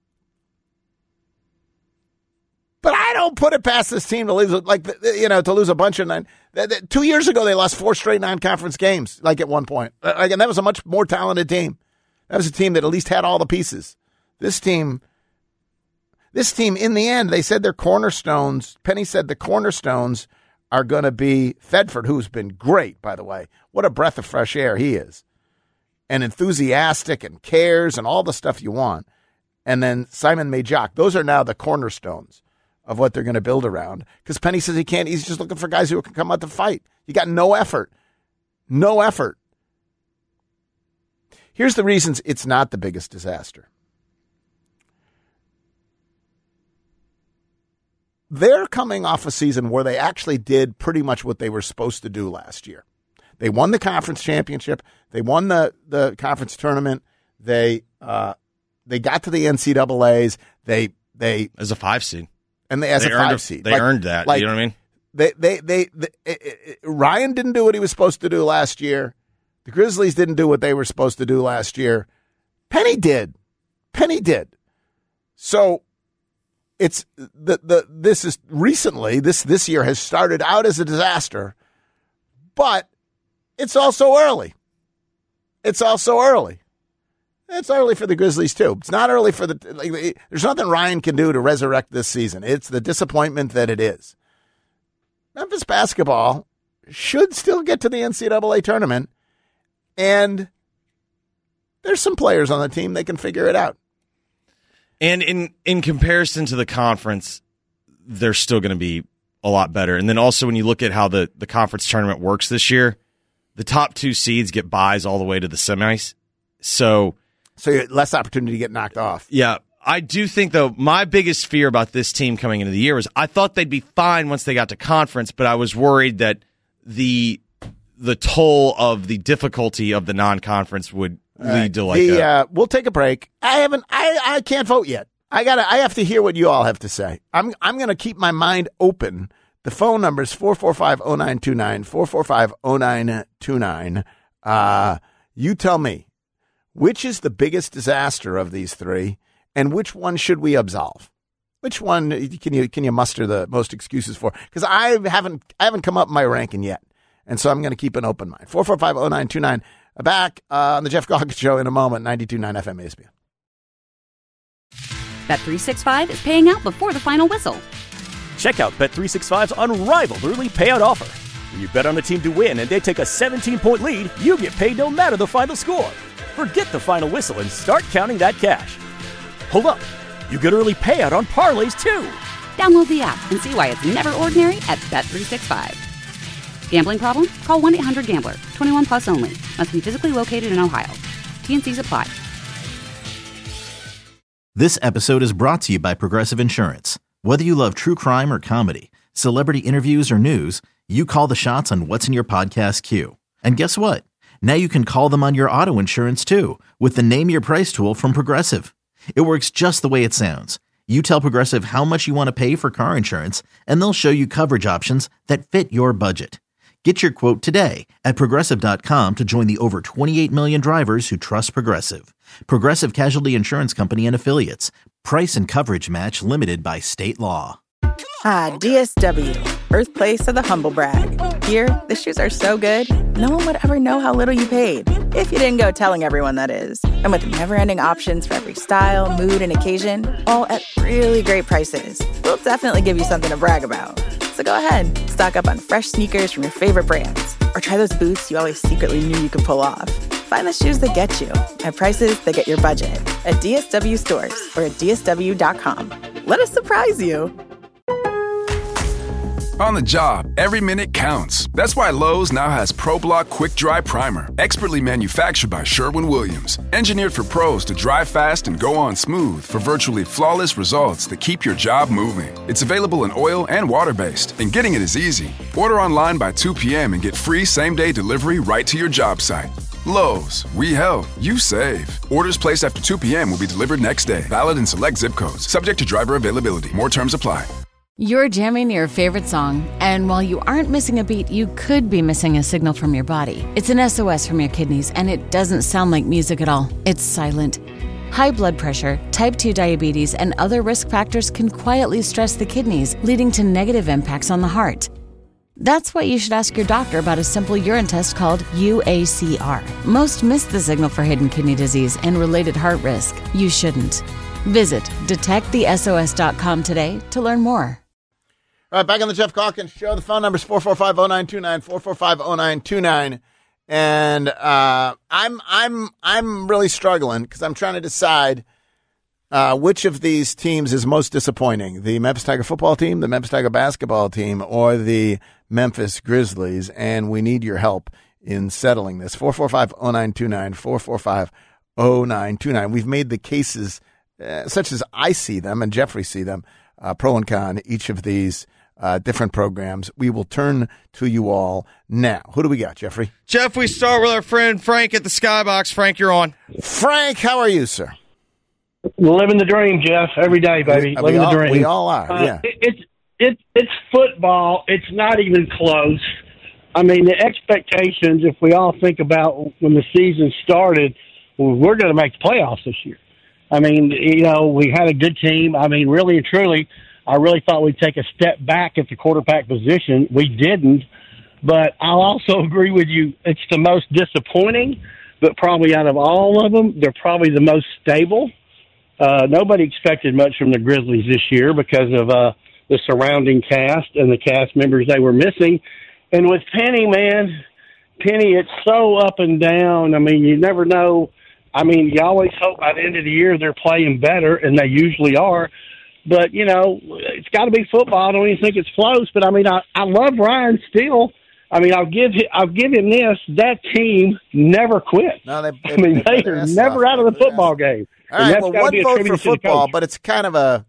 but I don't put it past this team to lose, like, you know, to lose a bunch of nine. Two years ago, they lost four straight non-conference games, like at one point, like, and that was a much more talented team. That was a team that at least had all the pieces. This team, this team, in the end, they said their cornerstones, Penny said the cornerstones are going to be Thedford, who's been great, by the way. What a breath of fresh air he is. And enthusiastic and cares and all the stuff you want. And then Simon Majok. Those are now the cornerstones of what they're going to build around. Because Penny says he can't. He's just looking for guys who can come out to fight. You got no effort. No effort. Here's the reasons it's not the biggest disaster. They're coming off a season where they actually did pretty much what they were supposed to do last year. They won the conference championship. They won the, the conference tournament. They uh, they got to the N C double A's. They they as a five seed, and they as they a five a, seed. They like, earned that. Like, you know what I mean? They they they, they it, it, Ryan didn't do what he was supposed to do last year. The Grizzlies didn't do what they were supposed to do last year. Penny did. Penny did. So it's the the this is recently this this year has started out as a disaster, but it's also early. It's also early. It's early for the Grizzlies too. It's not early for the like, there's nothing Ryan can do to resurrect this season. It's the disappointment that it is. Memphis basketball should still get to the N C double A tournament, and there's some players on the team that can figure it out. And in, in comparison to the conference, they're still going to be a lot better. And then also when you look at how the, the conference tournament works this year, the top two seeds get buys all the way to the semis. So, so you have less opportunity to get knocked off. Yeah. I do think, though, my biggest fear about this team coming into the year was I thought they'd be fine once they got to conference, but I was worried that the the toll of the difficulty of the non-conference would lead right. to like the, a... Uh, we'll take a break. I haven't. I, I can't vote yet. I gotta. I have to hear what you all have to say. I'm I'm going to keep my mind open. The phone number is four four five, oh nine two nine, four four five, oh nine two nine. Uh, you tell me, which is the biggest disaster of these three, and which one should we absolve? Which one can you can you muster the most excuses for? Because I haven't I haven't come up in my ranking yet, and so I'm going to keep an open mind. four four five, oh nine two nine. Back uh, on the Jeff Goggins Show in a moment, ninety-two point nine F M A S B N. Bet three sixty-five is paying out before the final whistle. Check out Bet three sixty-five's unrivaled early payout offer. When you bet on a team to win and they take a seventeen-point lead, you get paid no matter the final score. Forget the final whistle and start counting that cash. Hold up. You get early payout on parlays, too. Download the app and see why it's never ordinary at Bet three sixty-five. Gambling problem? Call one eight hundred gambler. twenty-one plus only. Must be physically located in Ohio. T N Cs apply. This episode is brought to you by Progressive Insurance. Whether you love true crime or comedy, celebrity interviews or news, you call the shots on what's in your podcast queue. And guess what? Now you can call them on your auto insurance too with the Name Your Price tool from Progressive. It works just the way it sounds. You tell Progressive how much you want to pay for car insurance, and they'll show you coverage options that fit your budget. Get your quote today at Progressive dot com to join the over twenty-eight million drivers who trust Progressive. Progressive Casualty Insurance Company and Affiliates. Price and coverage match limited by state law. Ah, D S W, birthplace of the humble brag. Here, the shoes are so good, no one would ever know how little you paid. If you didn't go telling everyone, that is. And with never-ending options for every style, mood, and occasion, all at really great prices, we'll definitely give you something to brag about. So go ahead, stock up on fresh sneakers from your favorite brands, or try those boots you always secretly knew you could pull off. Find the shoes that get you at prices that get your budget at D S W stores or at D S W dot com. Let us surprise you. On the job, every minute counts. That's why Lowe's now has ProBlock Quick Dry Primer, expertly manufactured by Sherwin-Williams. Engineered for pros to dry fast and go on smooth for virtually flawless results that keep your job moving. It's available in oil and water-based, and getting it is easy. Order online by two p.m. and get free same-day delivery right to your job site. Lowe's, we help, you save. Orders placed after two p.m. will be delivered next day. Valid in select zip codes. Subject to driver availability. More terms apply. You're jamming your favorite song, and while you aren't missing a beat, you could be missing a signal from your body. It's an S O S from your kidneys, and it doesn't sound like music at all. It's silent. High blood pressure, type two diabetes, and other risk factors can quietly stress the kidneys, leading to negative impacts on the heart. That's why you should ask your doctor about a simple urine test called U A C R. Most miss the signal for hidden kidney disease and related heart risk. You shouldn't. Visit detect the S O S dot com today to learn more. All right, back on the Jeff Calkins Show. The phone number is four four five, zero nine two nine, four four five, zero nine two nine. And uh, I'm I'm I'm really struggling because I'm trying to decide uh, which of these teams is most disappointing: the Memphis Tiger football team, the Memphis Tiger basketball team, or the Memphis Grizzlies. And we need your help in settling this. four four five, zero nine two nine, four four five, zero nine two nine. We've made the cases uh, such as I see them and Jeffrey see them, uh, pro and con, each of these Uh, different programs. We will turn to you all now. Who do we got, Jeffrey? Jeff, we start with our friend Frank at the Skybox. Frank, you're on. Frank, how are you, sir? Living the dream, Jeff. Every day, baby. We, Living we all, the dream. We all are, uh, yeah. It, it's it, it's football. It's not even close. I mean, the expectations, if we all think about when the season started, well, we're going to make the playoffs this year. I mean, you know, we had a good team. I mean, really and truly, I really thought we'd take a step back at the quarterback position. We didn't. But I'll also agree with you. It's the most disappointing, but probably out of all of them, they're probably the most stable. Uh, nobody expected much from the Grizzlies this year because of uh, the surrounding cast and the cast members they were missing. And with Penny, man, Penny, it's so up and down. I mean, you never know. I mean, you always hope by the end of the year they're playing better, and they usually are. But, you know, it's got to be football. I don't even think it's close. But, I mean, I, I love Ryan still. I mean, I'll give I'll give him this. That team never quit. No, they, they, I mean, they, they are never out of the football game. All right, well, one vote for football, but it's kind of a...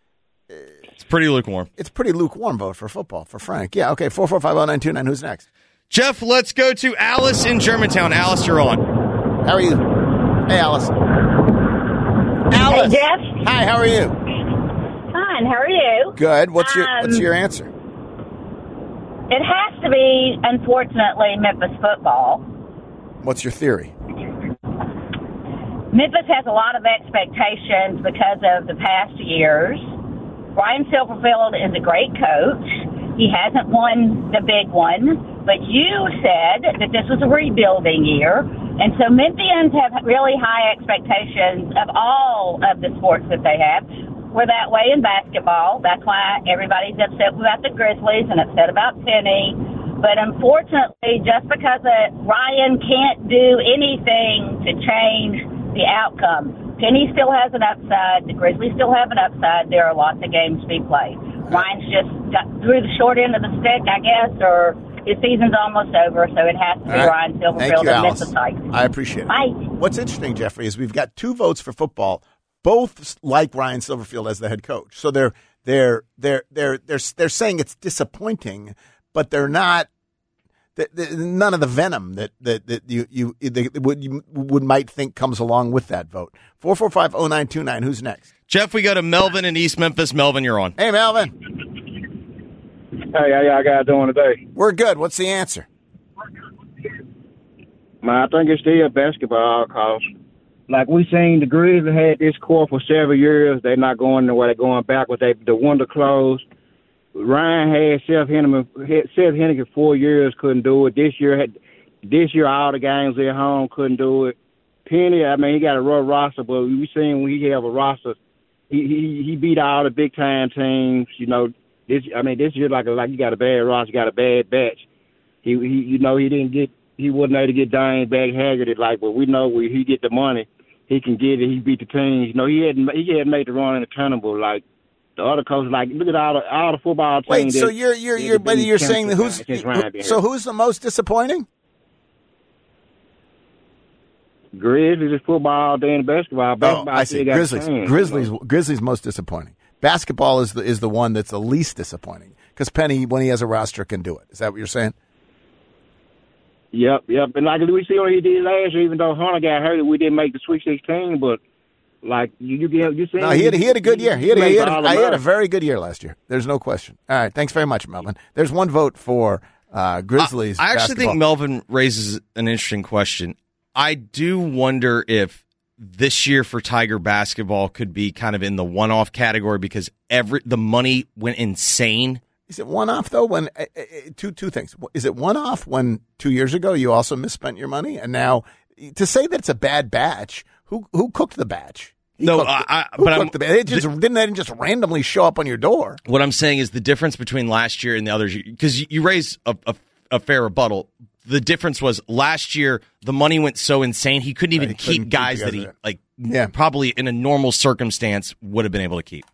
It's pretty lukewarm. It's pretty lukewarm vote for football for Frank. Yeah, okay, four four five, zero nine two nine. Who's next? Jeff, let's go to Alice in Germantown. Alice, you're on. How are you? Hey, Alice. Alice. Hey, Jeff. Hi, how are you? Fine, how are you? Good. What's your um, What's your answer? It has to be, unfortunately, Memphis football. What's your theory? Memphis has a lot of expectations because of the past years. Ryan Silverfield is a great coach. He hasn't won the big one, but you said that this was a rebuilding year. And so Memphians have really high expectations of all of the sports that they have. We're that way in basketball. That's why everybody's upset about the Grizzlies and upset about Penny. But unfortunately, just because uh, Ryan can't do anything to change the outcome, Penny still has an upside. The Grizzlies still have an upside. There are lots of games to be played. Ryan's just got through the short end of the stick, I guess, or his season's almost over, so it has to be right. Ryan Silverfield and Memphis Tigers. I appreciate it. Bye. What's interesting, Jeffrey, is we've got two votes for football. Both like Ryan Silverfield as the head coach, so they're they're they're they're they're they're saying it's disappointing, but they're not. They're, they're, none of the venom that that, that you you, they, would you would might think comes along with that vote. Four four five zero nine two nine. Who's next? Jeff, we go to Melvin in East Memphis. Melvin, you're on. Hey, Melvin. Hey, how y'all guys doing today? We're good. What's the answer? Man, I think it's still basketball because. Like we seen, the Grizzlies had this core for several years. They're not going nowhere. They're going backwards. They the window closed. Ryan had Seth Hennigan, Seth Hennigan four years, couldn't do it. This year, had this year all the games at home, couldn't do it. Penny, I mean, he got a rough roster, but we seen when he have a roster, he he, he beat all the big time teams. You know, this I mean, this year like like you got a bad roster, you got a bad batch. He he you know he didn't get. He wasn't able to get Dane back Haggerty like, but we know when he get the money, he can get it. He beat the teams. You know, he had he had made the run in the tournament. Like the other coaches, like look at all the all the football teams. Wait, so you're you're you're but you're saying that who's who, so who's the most disappointing? Grizzlies is football, then basketball. Basketball oh, I see. Grizzlies, team, Grizzlies, you know? Grizzlies most disappointing. Basketball is the is the one that's the least disappointing because Penny, when he has a roster, can do it. Is that what you're saying? Yep, yep. And like we see what he did last year, even though Hunter got hurt, we didn't make the Sweet sixteen. But like you, you get, you see, no, he had he had a good year. He had, he had, a, I had a very good year last year. There's no question. All right, thanks very much, Melvin. There's one vote for uh, Grizzlies. I, I actually basketball. think Melvin raises an interesting question. I do wonder if this year for Tiger basketball could be kind of in the one-off category because every the money went insane Is it one off though? When uh, uh, two two things. Is it one off when two years ago you also misspent your money, and now to say that it's a bad batch? Who who cooked the batch? He no, cooked I, it. I, who but cooked I'm, the batch? It just, the, didn't that just randomly show up on your door? What I'm saying is the difference between last year and the others, because you, you raise a, a, a fair rebuttal. The difference was last year the money went so insane he couldn't even right, keep couldn't guys keep that he it. like yeah. probably in a normal circumstance would have been able to keep.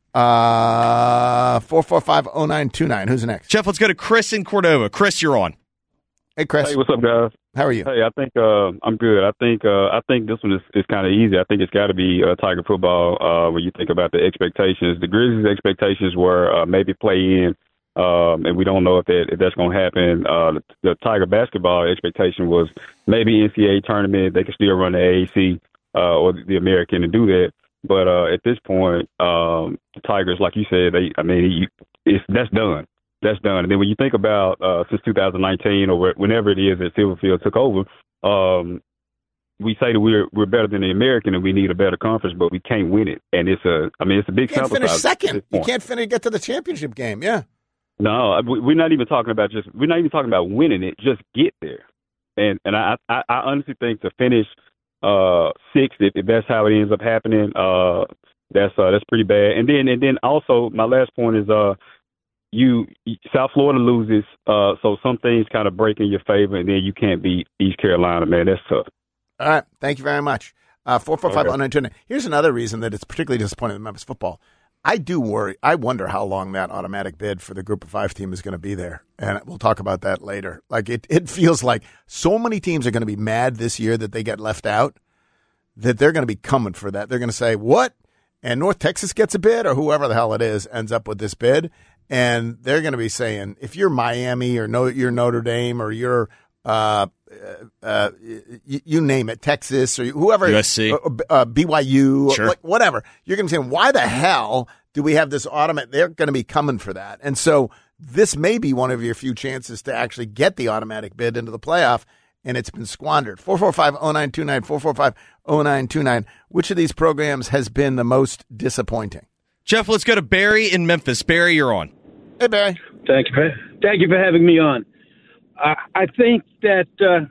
Uh, four four five oh nine two nine. Who's next? Jeff, let's go to Chris in Cordova. Chris, you're on. Hey, Chris. Hey, what's up, guys? How are you? Hey, I think uh, I'm good. I think uh, I think this one is, is kind of easy. I think it's got to be uh, Tiger football. Uh, when you think about the expectations, the Grizzlies' expectations were uh, maybe play in, um, and we don't know if that if that's going to happen. Uh, the, the Tiger basketball expectation was maybe N C double A tournament. They could still run the A A C uh, or the American and do that. But uh, at this point, um, the Tigers, like you said, they I mean, you, it's that's done. That's done. And then when you think about uh, since two thousand nineteen or whenever it is that Silverfield took over, um, we say that we're we're better than the American and we need a better conference, but we can't win it. And it's a, I mean, it's a big You can't sample finish size second. You can't finish get to the championship game. Yeah. No, we- we're not even talking about just we're not even talking about winning it. Just get there. And and I I, I honestly think to finish uh, sixth, if, if that's how it ends up happening, uh, that's uh, that's pretty bad. And then and then also my last point is uh. You South Florida loses, uh, so some things kind of break in your favor, and then you can't beat East Carolina, man. That's tough. All right. Thank you very much. Uh, four four five oh nine two nine. Here's another reason that it's particularly disappointing in Memphis football. I do worry. I wonder how long that automatic bid for the Group of Five team is going to be there, and we'll talk about that later. Like it, it feels like so many teams are going to be mad this year that they get left out that they're going to be coming for that. They're going to say what, and North Texas gets a bid, or whoever the hell it is ends up with this bid. And they're going to be saying, if you're Miami or no, you're Notre Dame or you're, uh, uh, you, you name it, Texas or whoever, U S C, uh, uh, B Y U, sure. or whatever, you're going to be saying, why the hell do we have this automatic? They're going to be coming for that. And so this may be one of your few chances to actually get the automatic bid into the playoff, and it's been squandered. four four five oh nine two nine, four four five oh nine two nine. Which of these programs has been the most disappointing? Jeff, let's go to Barry in Memphis. Barry, you're on. Hey, Barry. Thank you for, thank you for having me on. Uh, I think that uh,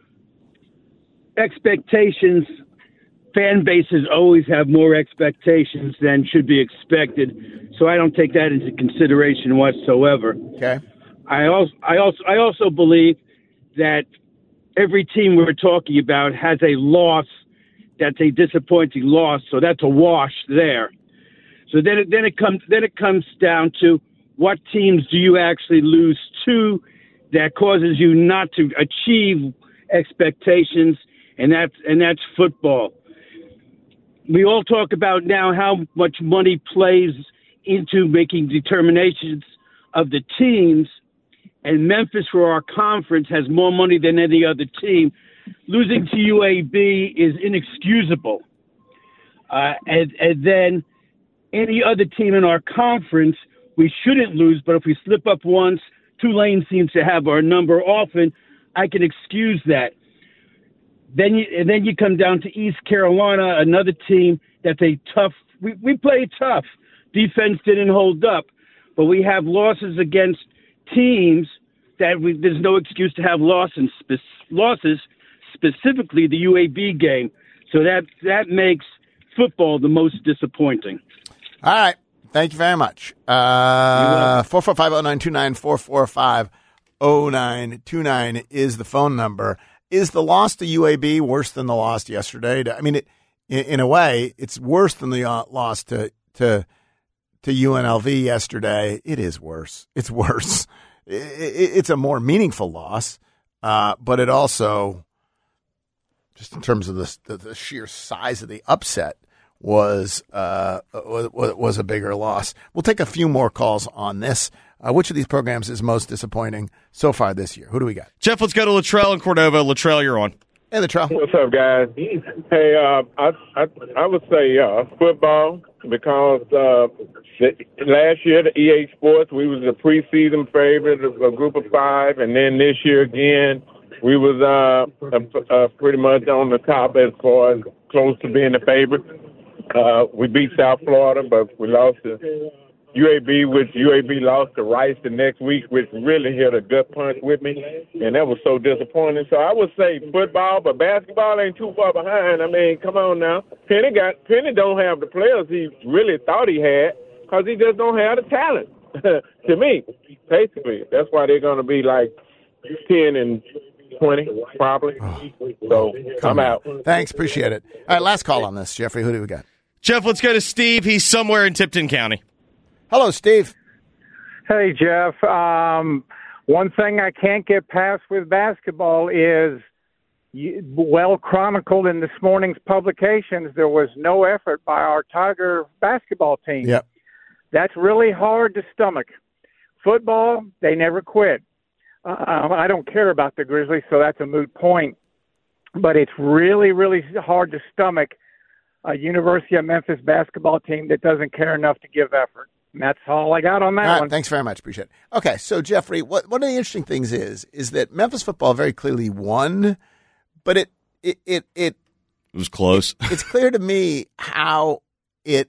expectations, fan bases always have more expectations than should be expected, so I don't take that into consideration whatsoever. Okay. I also, I also, I also believe that every team we're talking about has a loss that's a disappointing loss, so that's a wash there. So then, it, then it comes, then it comes down to what teams do you actually lose to that causes you not to achieve expectations, and that's and that's football. We all talk about now how much money plays into making determinations of the teams, and Memphis, for our conference, has more money than any other team. Losing to U A B is inexcusable. Uh, and, and then any other team in our conference, we shouldn't lose, but if we slip up once, Tulane seems to have our number often, I can excuse that. Then you, and then you come down to East Carolina, another team that's a tough, we, we play tough. Defense didn't hold up, but we have losses against teams that we, there's no excuse to have losses, spe- losses, specifically the U A B game. So that that makes football the most disappointing. All right. Thank you very much. Uh, four four five oh nine two nine, four four five oh nine two nine is the phone number. Is the loss to U A B worse than the loss yesterday? I mean, it, in, in a way, it's worse than the uh, loss to, to to U N L V yesterday. It is worse. It's worse. It, it, it's a more meaningful loss, uh, but it also, just in terms of the, the, the sheer size of the upset, was uh, was, was a bigger loss. We'll take a few more calls on this. Uh, which of these programs is most disappointing so far this year? Who do we got? Jeff, let's go to Luttrell in Cordova. Luttrell, you're on. Hey, Luttrell. What's up, guys? Hey, uh, I, I I would say uh, football because uh, the, last year the E A Sports we was the preseason favorite of a group of five, and then this year again we was uh, uh, uh, pretty much on the top as far as close to being the favorite. Uh, we beat South Florida, but we lost to U A B, which U A B lost to Rice the next week, which really hit a gut punch with me, and that was so disappointing. So I would say football, but basketball ain't too far behind. I mean, come on now. Penny got Penny don't have the players he really thought he had because he just don't have the talent. To me, basically, that's why they're going to be like ten and twenty, probably. So I'm out. Thanks, appreciate it. All right, last call on this, Jeffrey. Who do we got? Jeff, let's go to Steve. He's somewhere in Tipton County. Hello, Steve. Hey, Jeff. Um, one thing I can't get past with basketball is, you, well chronicled in this morning's publications, there was no effort by our Tiger basketball team. Yep. That's really hard to stomach. Football, they never quit. Uh, I don't care about the Grizzlies, so that's a moot point. But it's really, really hard to stomach a University of Memphis basketball team that doesn't care enough to give effort. And that's all I got on that all right, one. Thanks very much. Appreciate it. Okay, so, Jeffrey, what, one of the interesting things is is that Memphis football very clearly won, but it it it, it, it was close. It, it's clear to me how it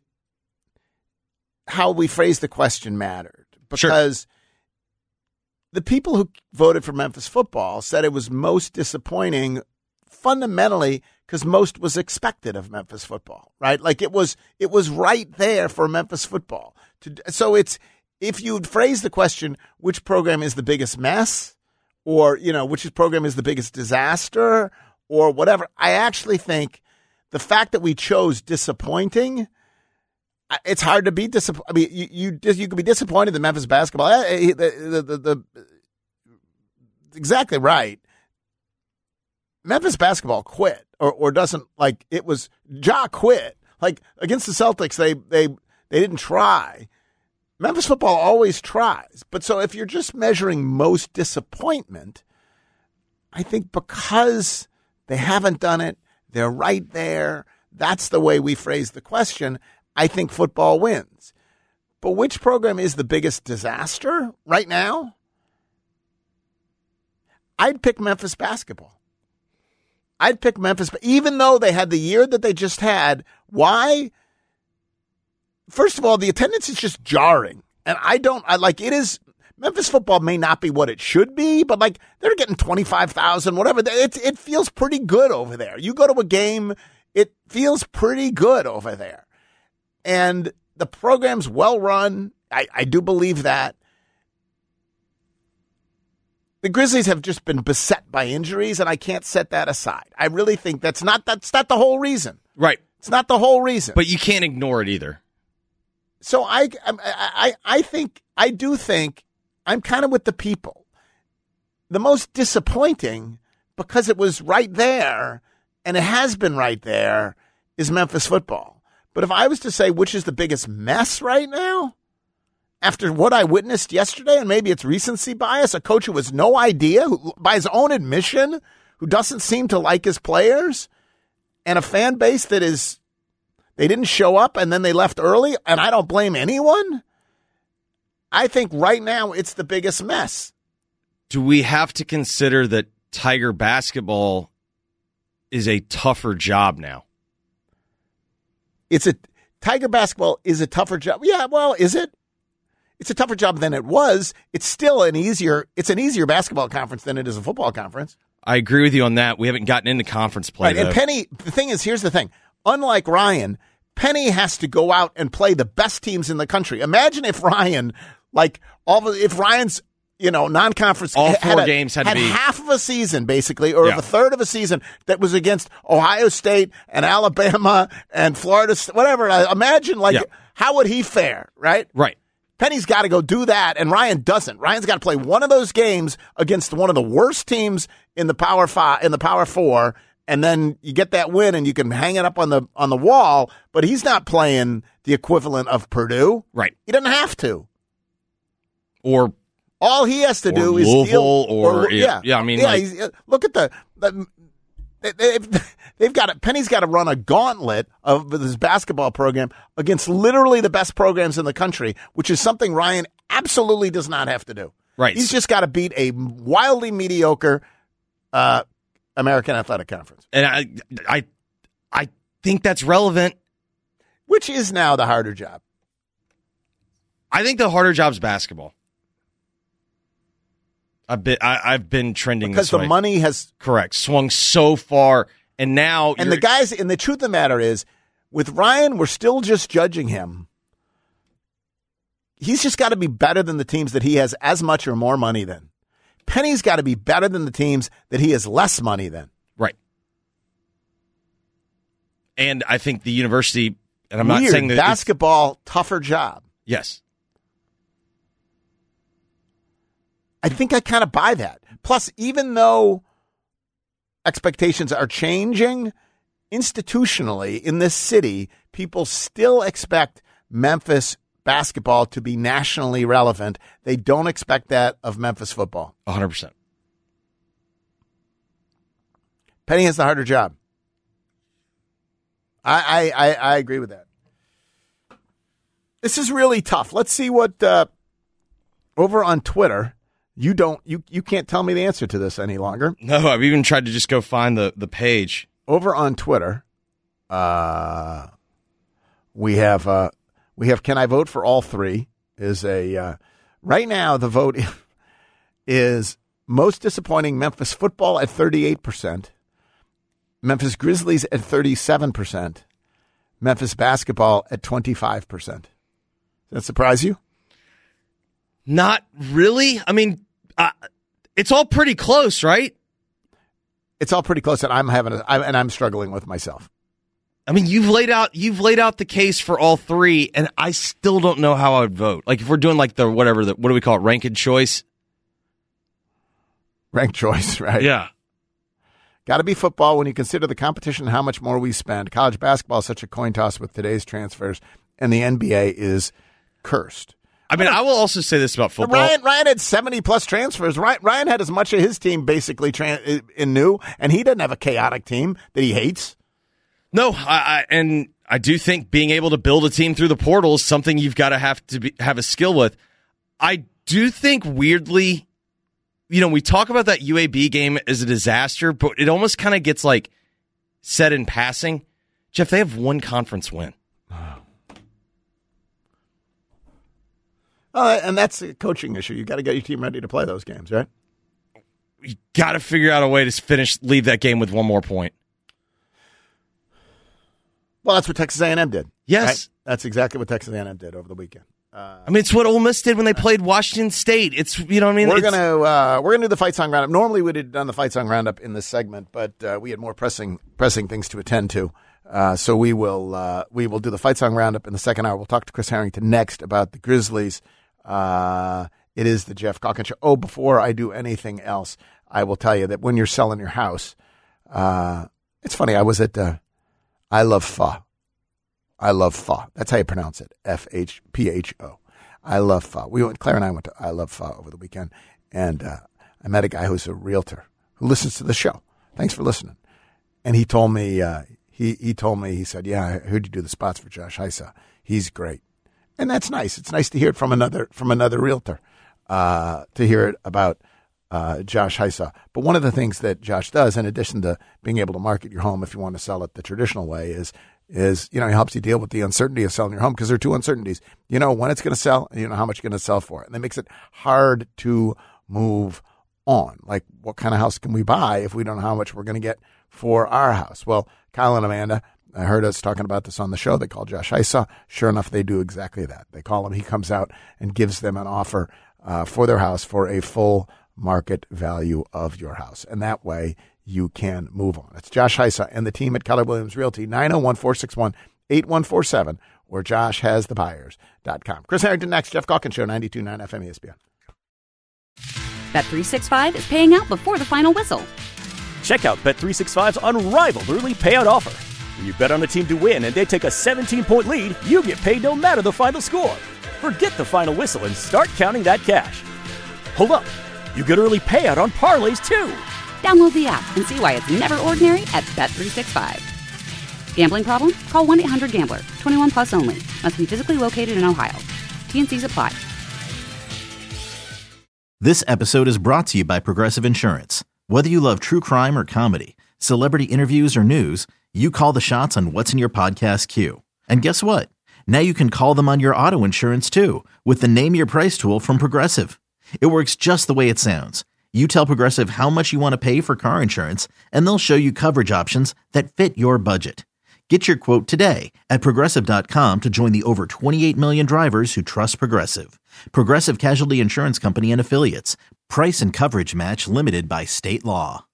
how we phrase the question mattered. Because sure. The people who voted for Memphis football said it was most disappointing fundamentally because most was expected of Memphis football, right? Like it was it was right there for Memphis football. To, so it's if you'd phrase the question, which program is the biggest mess, or, you know, which program is the biggest disaster, or whatever, I actually think the fact that we chose disappointing, it's hard to be disappointed. I mean, you, you you could be disappointed in Memphis basketball. The, the, the, the, exactly right. Memphis basketball quit, or, or doesn't, like, it was, Ja quit. Like, against the Celtics, they they they didn't try. Memphis football always tries. But so if you're just measuring most disappointment, I think because they haven't done it, they're right there, that's the way we phrase the question, I think football wins. But which program is the biggest disaster right now? I'd pick Memphis basketball. I'd pick Memphis, even though they had the year that they just had. Why? First of all, the attendance is just jarring. And I don't, I like, it is, Memphis football may not be what it should be, but like, they're getting twenty-five thousand, whatever. It, it feels pretty good over there. You go to a game, it feels pretty good over there. And the program's well run. I, I do believe that. The Grizzlies have just been beset by injuries, and I can't set that aside. I really think that's not that's not the whole reason. Right. It's not the whole reason. But you can't ignore it either. So I I I think I do think I'm kind of with the people. The most disappointing, because it was right there, and it has been right there, is Memphis football. But if I was to say which is the biggest mess right now, after what I witnessed yesterday, and maybe it's recency bias, a coach who has no idea, who, by his own admission, who doesn't seem to like his players, and a fan base that is, they didn't show up and then they left early, and I don't blame anyone. I think right now it's the biggest mess. Do we have to consider that Tiger basketball is a tougher job now? It's a Tiger basketball is a tougher job. Yeah, well, is it? It's a tougher job than it was. It's still an easier. It's an easier basketball conference than it is a football conference. I agree with you on that. We haven't gotten into conference play. Right, and Penny. The thing is, here's the thing. Unlike Ryan, Penny has to go out and play the best teams in the country. Imagine if Ryan, like all of, if Ryan's, you know, non-conference all four had a, games had, had to be half of a season basically, or yeah. of a third of a season that was against Ohio State and Alabama and Florida, whatever. Imagine like yeah. how would he fare, right? Right. Penny's got to go do that, and Ryan doesn't. Ryan's got to play one of those games against one of the worst teams in the Power Five, in the Power Four, and then you get that win, and you can hang it up on the on the wall. But he's not playing the equivalent of Purdue, right? He doesn't have to. Or all he has to do is Louisville, deal, or, or yeah, yeah. I mean, yeah. like, He's, look at the. the They've, they've got it. Penny's got to run a gauntlet of this basketball program against literally the best programs in the country, which is something Ryan absolutely does not have to do. Right. He's just got to beat a wildly mediocre uh, American Athletic Conference. And I, I, I think that's relevant. Which is now the harder job? I think the harder job's basketball. I've been I, I've been trending because this the way. money has correct swung so far, and now and the guys. And the truth of the matter is, with Ryan, we're still just judging him. He's just got to be better than the teams that he has as much or more money than. Penny's got to be better than the teams that he has less money than. Right. And I think the university, and I'm Weird. not saying that basketball tougher job. Yes. I think I kind of buy that. Plus, even though expectations are changing institutionally in this city, people still expect Memphis basketball to be nationally relevant. They don't expect that of Memphis football. one hundred percent. Penny has the harder job. I I, I, I agree with that. This is really tough. Let's see what uh, over on Twitter. You don't you you can't tell me the answer to this any longer. No, I've even tried to just go find the, the page. Over on Twitter, uh, we have uh, we have can I vote for all three? Is a uh, right now the vote is most disappointing Memphis football at thirty-eight percent, Memphis Grizzlies at thirty-seven percent, Memphis basketball at twenty-five percent. Does that surprise you? Not really. I mean, uh, it's all pretty close, right? It's all pretty close, and I'm having a, I'm, and I'm struggling with myself. I mean, you've laid out you've laid out the case for all three, and I still don't know how I would vote. Like if we're doing like the whatever the what do we call it, ranked choice? Ranked choice, right? Yeah. Got to be football when you consider the competition and how much more we spend. College basketball is such a coin toss with today's transfers, and the N B A is cursed. I mean, I will also say this about football. Ryan, Ryan had seventy plus transfers. Ryan, Ryan had as much of his team basically tra- in new, and he doesn't have a chaotic team that he hates. No, I, I and I do think being able to build a team through the portal is something you've got to have to be, have a skill with. I do think weirdly, you know, we talk about that U A B game as a disaster, but it almost kind of gets like said in passing. Jeff, they have one conference win. Uh, and that's a coaching issue. You got to get your team ready to play those games, right? You got to figure out a way to finish, leave that game with one more point. Well, that's what Texas A and M did. Yes, right? That's exactly what Texas A and M did over the weekend. Uh, I mean, it's what Ole Miss did when they played Washington State. It's you know what I mean. We're it's, gonna uh, we're gonna do the Fight Song Roundup. Normally we'd have done the Fight Song Roundup in this segment, but uh, we had more pressing pressing things to attend to. Uh, so we will uh, we will do the Fight Song Roundup in the second hour. We'll talk to Chris Harrington next about the Grizzlies. Uh, it is the Jeff Calkins Show. Oh, before I do anything else, I will tell you that when you're selling your house, uh, it's funny. I was at uh, I Love Pho. I Love Pho. That's how you pronounce it. F H P H O. I Love Pho. We went, Claire and I went to I Love Pho over the weekend, and uh, I met a guy who's a realtor who listens to the show. Thanks for listening. And he told me, uh, he he told me, he said, yeah, I heard you do the spots for Josh Heisa. He's great. And that's nice. It's nice to hear it from another from another realtor, uh, to hear it about uh, Josh Heisa. But one of the things that Josh does, in addition to being able to market your home if you want to sell it the traditional way, is is you know he helps you deal with the uncertainty of selling your home, because there are two uncertainties. You know when it's going to sell, and you know how much you're going to sell for it, and that makes it hard to move on. Like, what kind of house can we buy if we don't know how much we're going to get for our house? Well, Kyle and Amanda, I heard us talking about this on the show. They call Josh Heisa. Sure enough, they do exactly that. They call him. He comes out and gives them an offer uh, for their house for a full market value of your house. And that way you can move on. It's Josh Heisa and the team at Keller Williams Realty, nine oh one, four six one, eight one four seven, or josh has the buyers dot com. Chris Harrington next. Jeff Calkins Show, ninety-two point nine F M E S P N. Bet three sixty-five is paying out before the final whistle. Check out Bet three sixty-five's unrivaled early payout offer. When you bet on a team to win and they take a seventeen-point lead, you get paid no matter the final score. Forget the final whistle and start counting that cash. Hold up. You get early payout on parlays, too. Download the app and see why it's never ordinary at Bet three sixty-five. Gambling problem? Call one eight hundred gambler. twenty-one plus only. Must be physically located in Ohio. T N Cs apply. This episode is brought to you by Progressive Insurance. Whether you love true crime or comedy, celebrity interviews or news, you call the shots on what's in your podcast queue. And guess what? Now you can call them on your auto insurance too with the Name Your Price tool from Progressive. It works just the way it sounds. You tell Progressive how much you want to pay for car insurance, and they'll show you coverage options that fit your budget. Get your quote today at Progressive dot com to join the over twenty-eight million drivers who trust Progressive. Progressive Casualty Insurance Company and Affiliates. Price and coverage match limited by state law.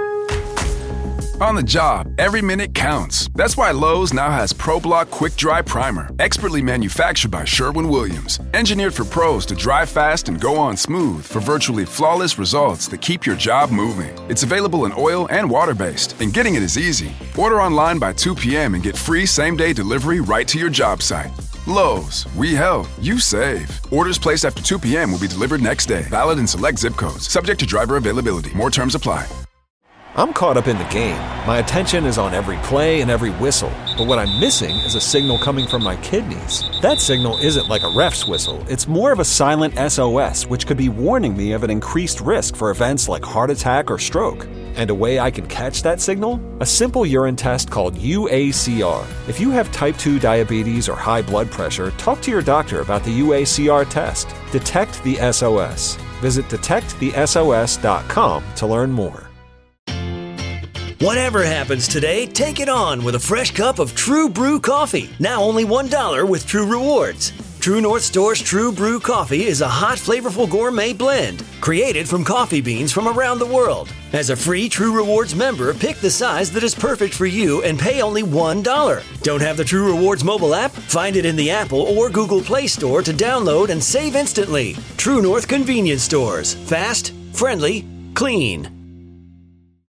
On the job, every minute counts. That's why Lowe's now has ProBlock Quick Dry Primer, expertly manufactured by Sherwin-Williams. Engineered for pros to dry fast and go on smooth for virtually flawless results that keep your job moving. It's available in oil and water-based, and getting it is easy. Order online by two p.m. and get free same-day delivery right to your job site. Lowe's, we help, you save. Orders placed after two p.m. will be delivered next day. Valid in select zip codes. Subject to driver availability. More terms apply. I'm caught up in the game. My attention is on every play and every whistle. But what I'm missing is a signal coming from my kidneys. That signal isn't like a ref's whistle. It's more of a silent S O S, which could be warning me of an increased risk for events like heart attack or stroke. And a way I can catch that signal? A simple urine test called U A C R. If you have type two diabetes or high blood pressure, talk to your doctor about the U A C R test. Detect the S O S. Visit detect the S O S dot com to learn more. Whatever happens today, take it on with a fresh cup of True Brew coffee. Now only one dollar with True Rewards. True North Store's True Brew coffee is a hot, flavorful gourmet blend created from coffee beans from around the world. As a free True Rewards member, pick the size that is perfect for you and pay only one dollar. Don't have the True Rewards mobile app? Find it in the Apple or Google Play Store to download and save instantly. True North Convenience Stores. Fast, friendly, clean.